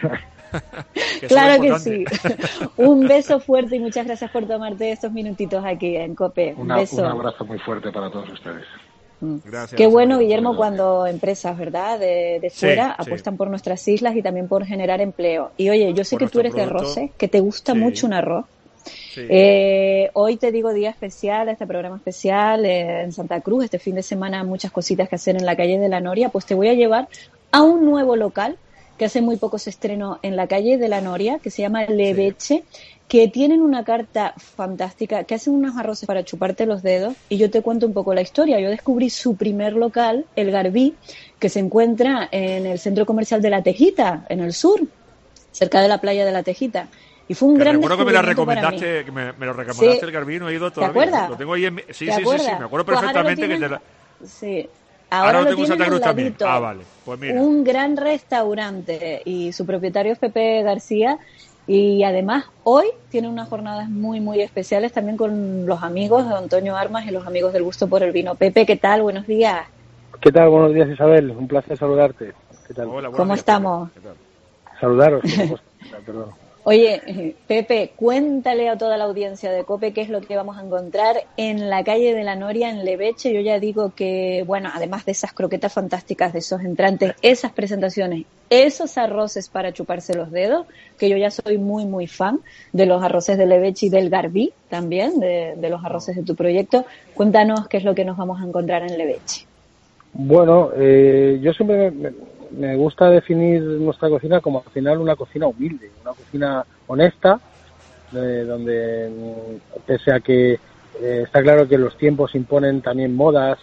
Claro que sí. Un beso fuerte y muchas gracias por tomarte estos minutitos aquí en COPE. Un beso. Un abrazo muy fuerte para todos ustedes. Gracias. Qué bueno, Guillermo, cuando empresas, ¿verdad?, de fuera apuestan por nuestras islas y también por generar empleo. Y oye, yo sé que tú eres de arroces, que te gusta mucho un arroz. Sí. Hoy te digo día especial, este programa especial en Santa Cruz, este fin de semana muchas cositas que hacer en la calle de la Noria, pues te voy a llevar a un nuevo local que hace muy poco se estrenó en la calle de la Noria, que se llama Leveche, que tienen una carta fantástica, que hacen unos arroces para chuparte los dedos, y yo te cuento un poco la historia. Yo descubrí su primer local, El Garbí, que se encuentra en el centro comercial de La Tejita, en el sur, cerca de la playa de La Tejita. Y fue un gran descubrimiento. Que me la recomendaste, que me lo recomendaste, El Garbí, no he ido todavía. ¿Te acuerdas? Lo tengo ahí en sí, me acuerdo perfectamente que te la... Sí. Ahora lo tengo en Santa Cruz también. Ah, vale. Pues mira. Un gran restaurante, y su propietario es Pepe García, y además hoy tiene unas jornadas muy, muy especiales también con los amigos de Antonio Armas y los amigos del Gusto por el Vino. Pepe, ¿qué tal? Buenos días. ¿Qué tal? Buenos días, Isabel. Un placer saludarte. ¿Qué tal? Hola, ¿cómo estás? Estamos? ¿Qué tal? Saludaros. Perdón. Oye, Pepe, cuéntale a toda la audiencia de COPE qué es lo que vamos a encontrar en la calle de la Noria, en Leveche. Yo ya digo que, bueno, además de esas croquetas fantásticas, de esos entrantes, esas presentaciones, esos arroces para chuparse los dedos, que yo ya soy muy, muy fan de los arroces de Leveche y del Garbí también, de los arroces de tu proyecto. Cuéntanos qué es lo que nos vamos a encontrar en Leveche. Bueno, yo siempre me gusta definir nuestra cocina como al final una cocina humilde, una cocina honesta, donde pese a que está claro que los tiempos imponen también modas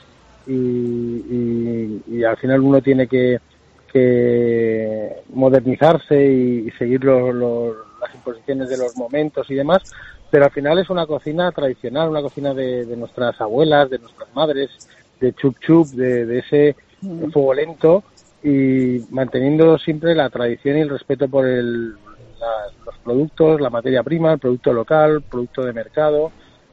y al final uno tiene que modernizarse y seguir las imposiciones de los momentos y demás, pero al final es una cocina tradicional, una cocina de nuestras abuelas, de nuestras madres, de chup chup, de ese fuego lento, y manteniendo siempre la tradición y el respeto por los productos, la materia prima, el producto local, producto de mercado,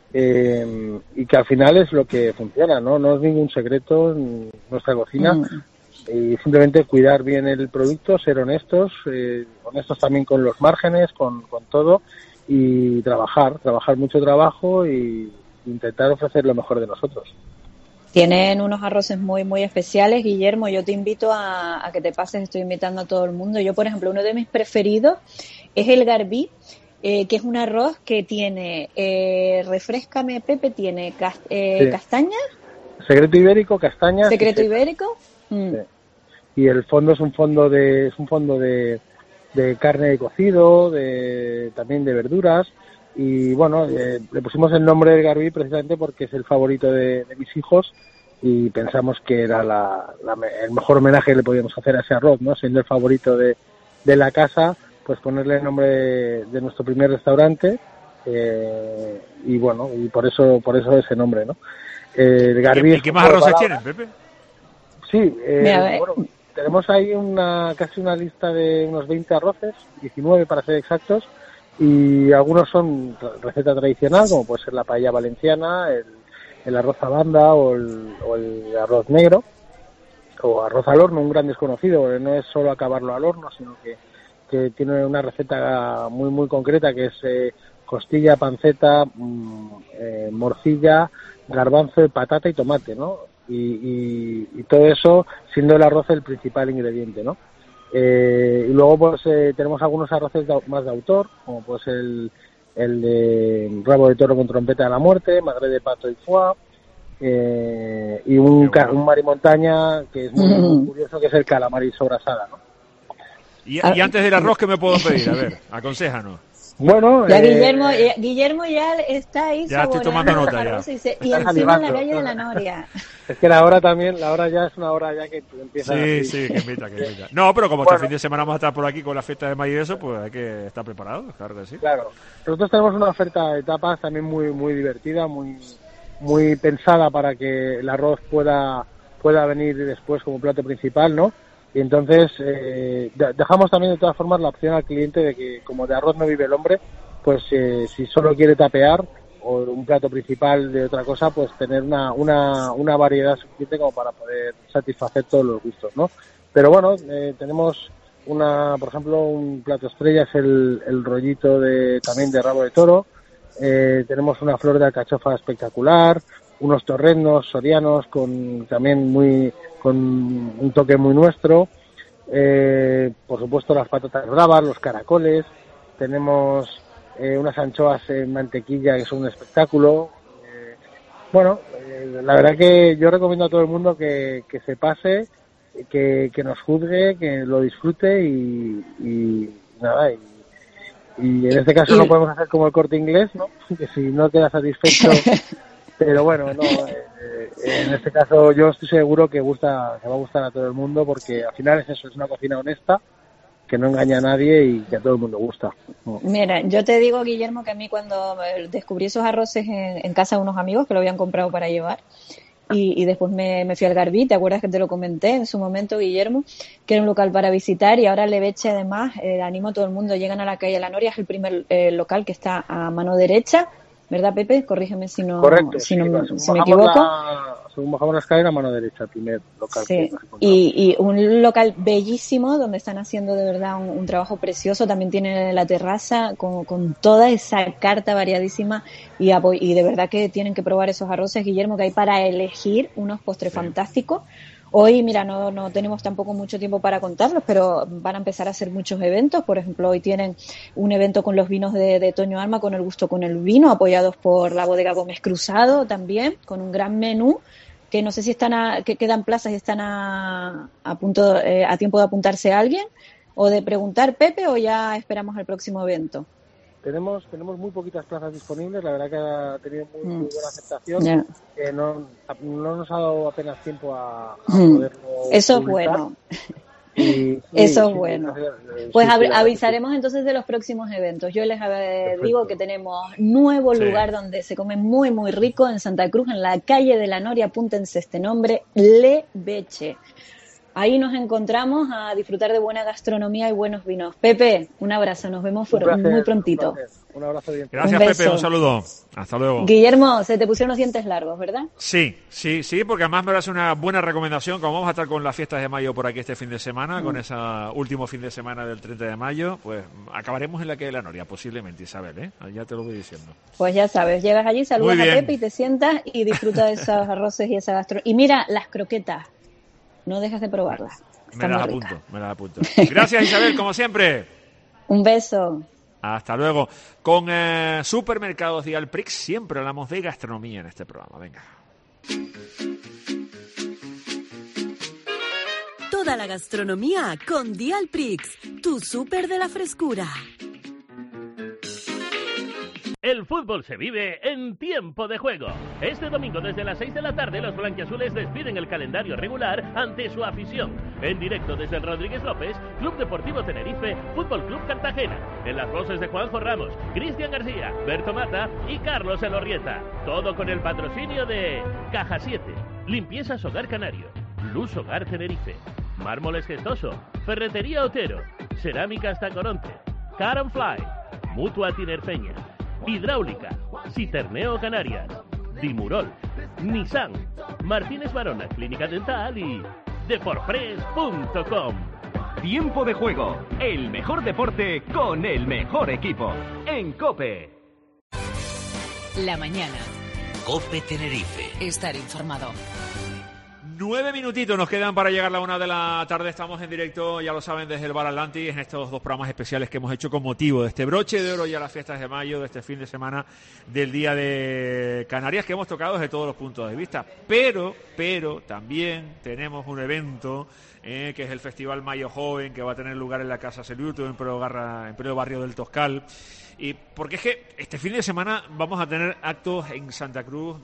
y que al final es lo que funciona, no es ningún secreto nuestra cocina, y simplemente cuidar bien el producto, ser honestos también con los márgenes, con todo, y trabajar mucho trabajo y intentar ofrecer lo mejor de nosotros. Tienen unos arroces muy, muy especiales, Guillermo. Yo te invito a que te pases, estoy invitando a todo el mundo. Yo, por ejemplo, uno de mis preferidos es el Garbí, que es un arroz que tiene, refréscame, Pepe, tiene castaña. Secreto ibérico, castaña. Secreto ibérico. Sí. Y el fondo es un fondo de carne de cocido, también de verduras. Y bueno, le pusimos el nombre del Garbí precisamente porque es el favorito de mis hijos y pensamos que era el mejor homenaje que le podíamos hacer a ese arroz, ¿no? Siendo el favorito de la casa, pues ponerle el nombre de nuestro primer restaurante, y bueno, y por eso ese nombre, ¿no? El Garbí. ¿Y qué más arroces tienen, Pepe? Sí, bueno, tenemos ahí casi una lista de unos 20 arroces, 19 para ser exactos. Y algunos son receta tradicional, como puede ser la paella valenciana, el arroz a banda o el arroz negro, o arroz al horno, un gran desconocido, porque no es solo acabarlo al horno, sino que tiene una receta muy muy concreta, que es costilla, panceta, morcilla, garbanzo, patata y tomate, ¿no? Y todo eso siendo el arroz el principal ingrediente, ¿no? Y luego pues tenemos algunos arroces más de autor, como pues el de rabo de toro con trompeta de la muerte, magre de pato y foie, y un marimontaña que es muy curioso, que es el calamar y sobrasada, ¿no? Y antes del arroz, ¿qué me puedo pedir? A ver, aconséjanos. Bueno, ya Guillermo ya está ahí. Ya estoy tomando nota ya. Y encima en la calle de la Noria. Es que la hora ya es una hora ya que empieza. Sí, que invita. No, pero como este fin de semana vamos a estar por aquí con la fiesta de mayo y eso, pues hay que estar preparados, claro que sí. Claro. Nosotros tenemos una oferta de tapas también muy muy divertida, muy muy pensada para que el arroz pueda venir después como plato principal, ¿no? Y entonces dejamos también de todas formas la opción al cliente de que como de arroz no vive el hombre, pues si solo quiere tapear o un plato principal de otra cosa, pues tener una variedad suficiente como para poder satisfacer todos los gustos, ¿no? Pero bueno, tenemos por ejemplo, un plato estrella es el rollito también de rabo de toro. Tenemos una flor de alcachofa espectacular, unos torreznos sorianos con un toque muy nuestro, por supuesto las patatas bravas, los caracoles, tenemos unas anchoas en mantequilla que son un espectáculo. La verdad que yo recomiendo a todo el mundo que se pase, que nos juzgue, que lo disfrute y nada, y en este caso no podemos hacer como el Corte Inglés, ¿no? Que si no queda satisfecho. Pero bueno, en este caso yo estoy seguro que va a gustar a todo el mundo, porque al final es una cocina honesta, que no engaña a nadie y que a todo el mundo gusta. Mira, yo te digo, Guillermo, que a mí cuando descubrí esos arroces en casa de unos amigos que lo habían comprado para llevar, y después me fui al Garbí, ¿te acuerdas que te lo comenté en su momento, Guillermo? Que era un local para visitar, y ahora Leveche además, animo a todo el mundo, llegan a la calle La Noria, es el primer local que está a mano derecha, ¿verdad, Pepe? Corrígeme si no, correcto, si me equivoco. según bajamos la escalera, mano derecha, primer local. Sí, y un local bellísimo donde están haciendo de verdad un trabajo precioso. También tienen la terraza con toda esa carta variadísima y de verdad que tienen que probar esos arroces, Guillermo, que hay para elegir unos postres fantásticos. Hoy, mira, no tenemos tampoco mucho tiempo para contarlos, pero van a empezar a hacer muchos eventos. Por ejemplo, hoy tienen un evento con los vinos de Toño Alma, con el gusto con el vino, apoyados por la bodega Gómez Cruzado también, con un gran menú, que no sé si que quedan plazas y están a punto, a tiempo de apuntarse a alguien, o de preguntar, Pepe, o ya esperamos el próximo evento. Tenemos muy poquitas plazas disponibles, la verdad que ha tenido muy buena aceptación. No nos ha dado apenas tiempo a poderlo Eso publicar. Es bueno. Eso es bueno. Pues avisaremos entonces de los próximos eventos. Yo les digo que tenemos nuevo lugar donde se come muy, muy rico en Santa Cruz, en la calle de la Noria. Apúntense este nombre, Le Beche. Ahí nos encontramos a disfrutar de buena gastronomía y buenos vinos. Pepe, un abrazo, nos vemos muy prontito. Un abrazo bien. Gracias, Pepe, un saludo. Hasta luego. Guillermo, se te pusieron los dientes largos, ¿verdad? Sí, porque además me parece una buena recomendación. Como vamos a estar con las fiestas de mayo por aquí este fin de semana, con ese último fin de semana del 30 de mayo, pues acabaremos en la calle de la Noria, posiblemente, Isabel, ¿eh? Ya te lo voy diciendo. Pues ya sabes, llegas allí, saludas a Pepe y te sientas y disfrutas de esos arroces y esa gastronomía. Y mira, las croquetas. No dejas de probarlas. Me las apunto. Gracias, Isabel, como siempre. Un beso. Hasta luego. Con Supermercados Dial Prix siempre hablamos de gastronomía en este programa. Venga. Toda la gastronomía con Dial Prix, tu súper de la frescura. El fútbol se vive en tiempo de juego. Este domingo desde las 6 de la tarde los blanquiazules despiden el calendario regular ante su afición. En directo desde el Rodríguez López, Club Deportivo Tenerife, Fútbol Club Cartagena. En las voces de Juanjo Ramos, Cristian García, Berto Mata y Carlos Elorrieta. Todo con el patrocinio de Caja 7, Limpiezas Hogar Canario, Luz Hogar Tenerife, Mármoles Gestoso, Ferretería Otero, Cerámicas Tacoronte, Car and Fly, Mutua Tinerfeña, Hidráulica, Citerneo Canarias, Dimurol, Nissan, Martínez Barona Clínica Dental y Deporfres.com. Tiempo de juego, el mejor deporte con el mejor equipo. En COPE. La mañana. COPE Tenerife. Estar informado. 9 minutitos nos quedan para llegar a la 1 de la tarde. Estamos en directo, ya lo saben, desde el Bar Atlantis, en estos dos programas especiales que hemos hecho con motivo de este broche de oro y a las fiestas de mayo, de este fin de semana del Día de Canarias, que hemos tocado desde todos los puntos de vista. Pero también tenemos un evento que es el Festival Mayo Joven, que va a tener lugar en la Casa Celuto, en pleno barrio del Toscal. Y porque es que este fin de semana vamos a tener actos en Santa Cruz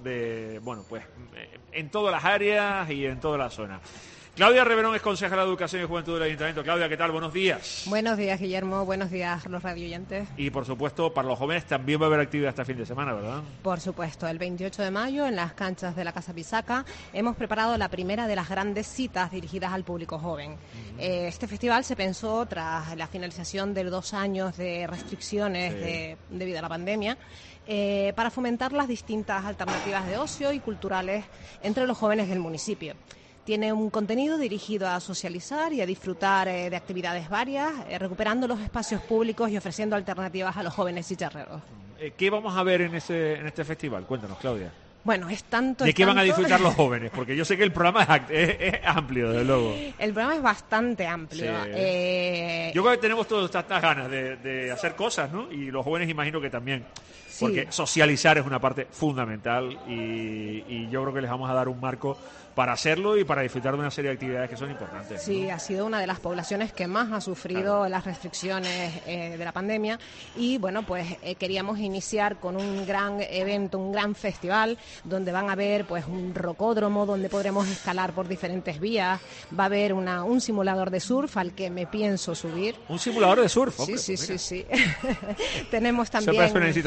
en todas las áreas y en toda la zona. Claudia Reverón es consejera de Educación y Juventud del Ayuntamiento. Claudia, ¿qué tal? Buenos días. Buenos días, Guillermo. Buenos días, los radioyentes. Y, por supuesto, para los jóvenes también va a haber actividad este fin de semana, ¿verdad? Por supuesto. El 28 de mayo, en las canchas de la Casa Pisaca, hemos preparado la primera de las grandes citas dirigidas al público joven. Este festival se pensó tras la finalización de 2 años de restricciones debido a la pandemia, para fomentar las distintas alternativas de ocio y culturales entre los jóvenes del municipio. Tiene un contenido dirigido a socializar y a disfrutar de actividades varias, recuperando los espacios públicos y ofreciendo alternativas a los jóvenes chicharreros. ¿Qué vamos a ver en este festival? Cuéntanos, Claudia. Bueno, es tanto... ¿De qué van a disfrutar los jóvenes? Porque yo sé que el programa es amplio, desde luego. El programa es bastante amplio. Sí. Yo creo que tenemos todas estas ganas de hacer cosas, ¿no? Y los jóvenes imagino que también. Porque socializar es una parte fundamental y yo creo que les vamos a dar un marco para hacerlo y para disfrutar de una serie de actividades que son importantes. Sí, ¿no? ha sido una de las poblaciones que más ha sufrido las restricciones de la pandemia y bueno, pues queríamos iniciar con un gran evento, un gran festival donde van a haber pues un rocódromo donde podremos escalar por diferentes vías, va a haber un simulador de surf al que me pienso subir. ¿Un simulador de surf? Hombre, sí. Tenemos también... Siempre es una visita interesante.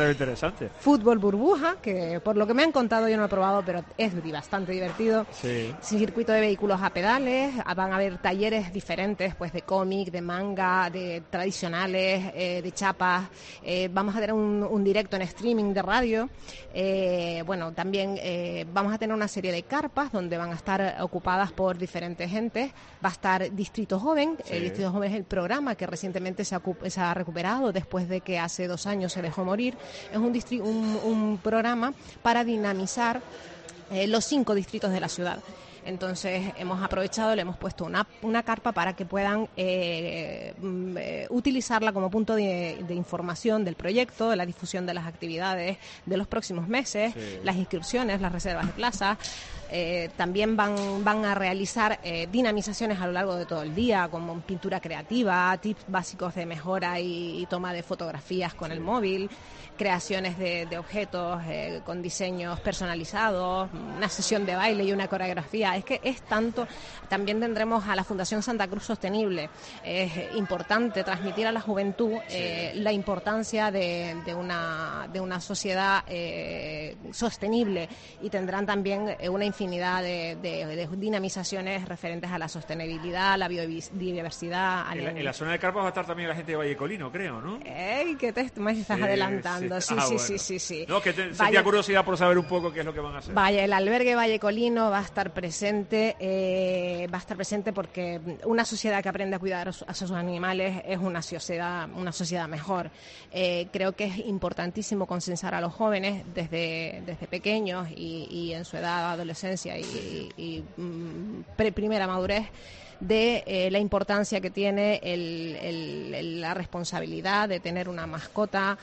interesante. Fútbol burbuja, que por lo que me han contado yo no he probado, pero es bastante divertido. Sí. Circuito de vehículos a pedales, van a haber talleres diferentes, pues de cómic, de manga, de tradicionales, de chapas. Vamos a tener un directo en streaming de radio. Bueno, también vamos a tener una serie de carpas donde van a estar ocupadas por diferentes gentes. Va a estar Distrito Joven. Sí. El Distrito Joven es el programa que recientemente se ha recuperado después de que hace 2 años se dejó morir. Es un programa para dinamizar los 5 distritos de la ciudad. Entonces hemos aprovechado, le hemos puesto una carpa para que puedan utilizarla como punto de información del proyecto, de la difusión de las actividades de los próximos meses, sí. Las inscripciones, las reservas de plazas. También van a realizar dinamizaciones a lo largo de todo el día, como pintura creativa, tips básicos de mejora y toma de fotografías con el móvil, creaciones de objetos con diseños personalizados, una sesión de baile y una coreografía. Es que es tanto. También tendremos a la Fundación Santa Cruz Sostenible. Es importante transmitir a la juventud la importancia de una sociedad sostenible, y tendrán también una infinidad de dinamizaciones referentes a la sostenibilidad, a la biodiversidad. En la zona de carpas va a estar también la gente de Vallecolino, creo, ¿no? Que me estás adelantando. Sí. No, que sentía curiosidad por saber un poco qué es lo que van a hacer. Vaya, el albergue Vallecolino va a estar presente porque una sociedad que aprende a cuidar a sus animales es una sociedad mejor. Creo que es importantísimo concienciar a los jóvenes desde pequeños y en su edad, adolescencia y primera madurez, de la importancia que tiene la responsabilidad de tener una mascota,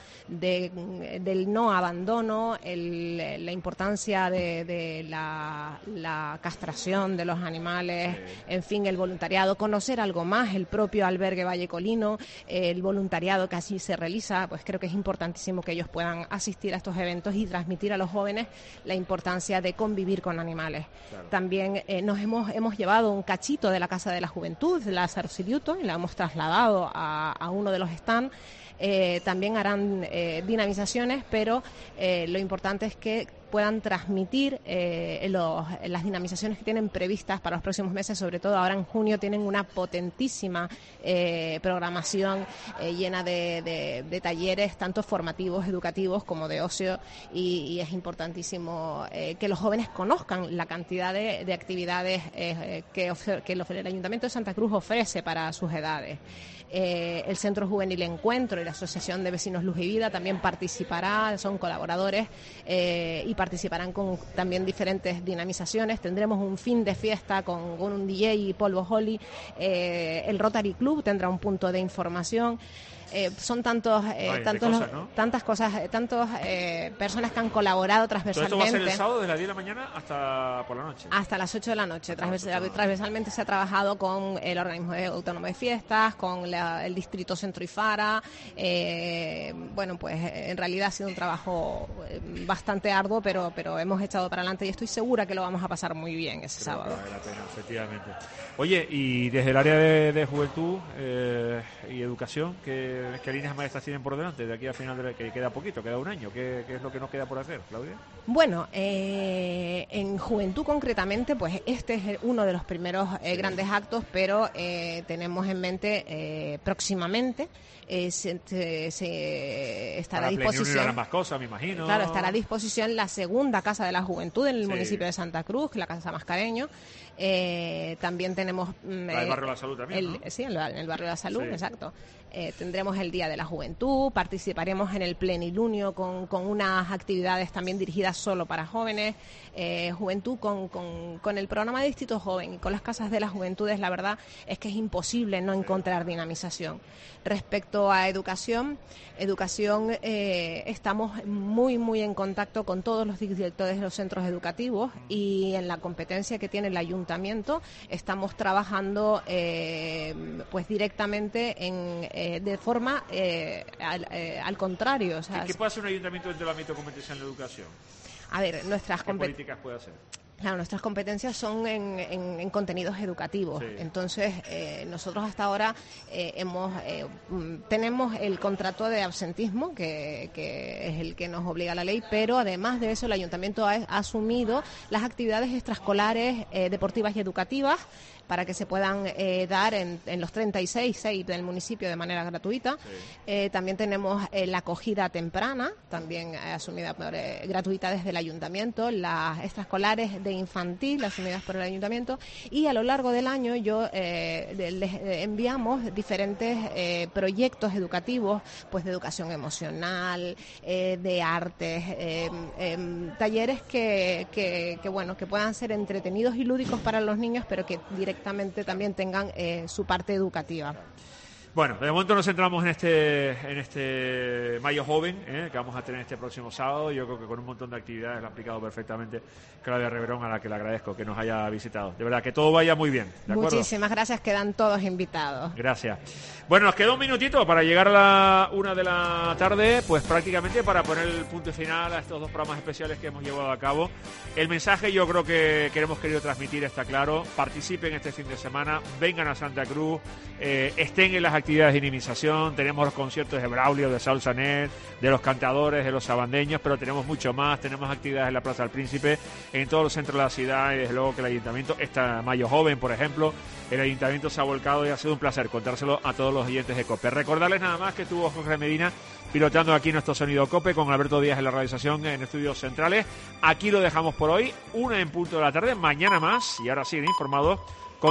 del no abandono, la importancia de la castración de los animales, en fin, el voluntariado, conocer algo más, el propio albergue Vallecolino, el voluntariado que así se realiza. Pues creo que es importantísimo que ellos puedan asistir a estos eventos y transmitir a los jóvenes la importancia de convivir con animales. Claro. También nos hemos llevado un cachito de la Casa de la Juventud, la Sarciliuto, y la hemos trasladado a uno de los stands. También harán dinamizaciones, pero lo importante es que puedan transmitir las dinamizaciones que tienen previstas para los próximos meses. Sobre todo ahora en junio tienen una potentísima programación llena de talleres, tanto formativos, educativos como de ocio, y es importantísimo que los jóvenes conozcan la cantidad de actividades que el Ayuntamiento de Santa Cruz ofrece para sus edades. El Centro Juvenil Encuentro y la Asociación de Vecinos Luz y Vida también participará, son colaboradores y participarán con también diferentes dinamizaciones. Tendremos un fin de fiesta con un DJ y polvo Holly. El Rotary Club tendrá un punto de información. Son tantas cosas, personas que han colaborado transversalmente. ¿Todo esto va a ser el sábado desde las 10 de la mañana hasta por la noche? Hasta las 8 de la noche. Transversalmente se ha trabajado con el Organismo Autónomo de Fiestas, con el Distrito Centro y Fara. Bueno, pues en realidad ha sido un trabajo bastante arduo, pero hemos echado para adelante y estoy segura que lo vamos a pasar muy bien ese sábado. Vale la pena, efectivamente. Oye, y desde el área de juventud y educación, ¿qué líneas maestras tienen por delante de aquí a final que queda poquito, queda un año? ¿Qué es lo que nos queda por hacer, Claudia? Bueno, en juventud concretamente, pues este es uno de los primeros grandes actos, pero tenemos en mente próximamente estará a disposición más cosas, me imagino. Claro, estará a disposición la segunda Casa de la Juventud en el municipio de Santa Cruz, que es la Casa Mascareño. También tenemos el Barrio de la Salud también, ¿no? Sí, en el Barrio de la Salud, exacto. Tendremos el Día de la Juventud, participaremos en el Plenilunio con unas actividades también dirigidas solo para jóvenes. Juventud con el programa de Distrito Joven y con las Casas de las Juventudes, la verdad es que es imposible no encontrar dinamización. Respecto a educación, estamos muy en contacto con todos los directores de los centros educativos, y en la competencia que tiene el ayuntamiento estamos trabajando pues directamente de forma al contrario. O sea, ¿Qué puede hacer un ayuntamiento dentro del ámbito competencial en la educación? A ver, ¿Qué políticas puede hacer? Claro, nuestras competencias son en contenidos educativos. Sí. Entonces, nosotros hasta ahora tenemos el contrato de absentismo, que es el que nos obliga la ley, pero además de eso el ayuntamiento ha asumido las actividades extraescolares, deportivas y educativas, para que se puedan dar en los 36 CEIP del municipio de manera gratuita. Sí. También tenemos la acogida temprana, también asumida gratuita desde el ayuntamiento, las extraescolares de infantil asumidas por el ayuntamiento, y a lo largo del año les enviamos diferentes proyectos educativos, pues de educación emocional, de artes, talleres que puedan ser entretenidos y lúdicos para los niños, pero que directamente también tengan su parte educativa. Bueno, de momento nos centramos en este Mayo Joven, que vamos a tener este próximo sábado. Yo creo que con un montón de actividades lo ha explicado perfectamente Claudia Reverón, a la que le agradezco que nos haya visitado. De verdad, que todo vaya muy bien, ¿de acuerdo? Muchísimas gracias, quedan todos invitados. Gracias. Bueno, nos queda un minutito para llegar a la 1 de la tarde, pues prácticamente para poner el punto final a estos 2 programas especiales que hemos llevado a cabo. El mensaje yo creo que hemos querido transmitir está claro. Participen este fin de semana, vengan a Santa Cruz, estén en las actividades de ininización. Tenemos los conciertos de Braulio, de Saúl Sanet, de los cantadores, de los sabandeños, pero tenemos mucho más. Tenemos actividades en la Plaza del Príncipe, en todos los centros de la ciudad, y desde luego que el ayuntamiento, esta Mayo Joven, por ejemplo, el ayuntamiento se ha volcado y ha sido un placer contárselo a todos los oyentes de COPE. Recordarles nada más que estuvo Jorge Medina pilotando aquí nuestro sonido COPE, con Alberto Díaz en la realización en estudios centrales. Aquí lo dejamos por hoy, 1 en punto de la tarde, mañana más, y ahora sí, informados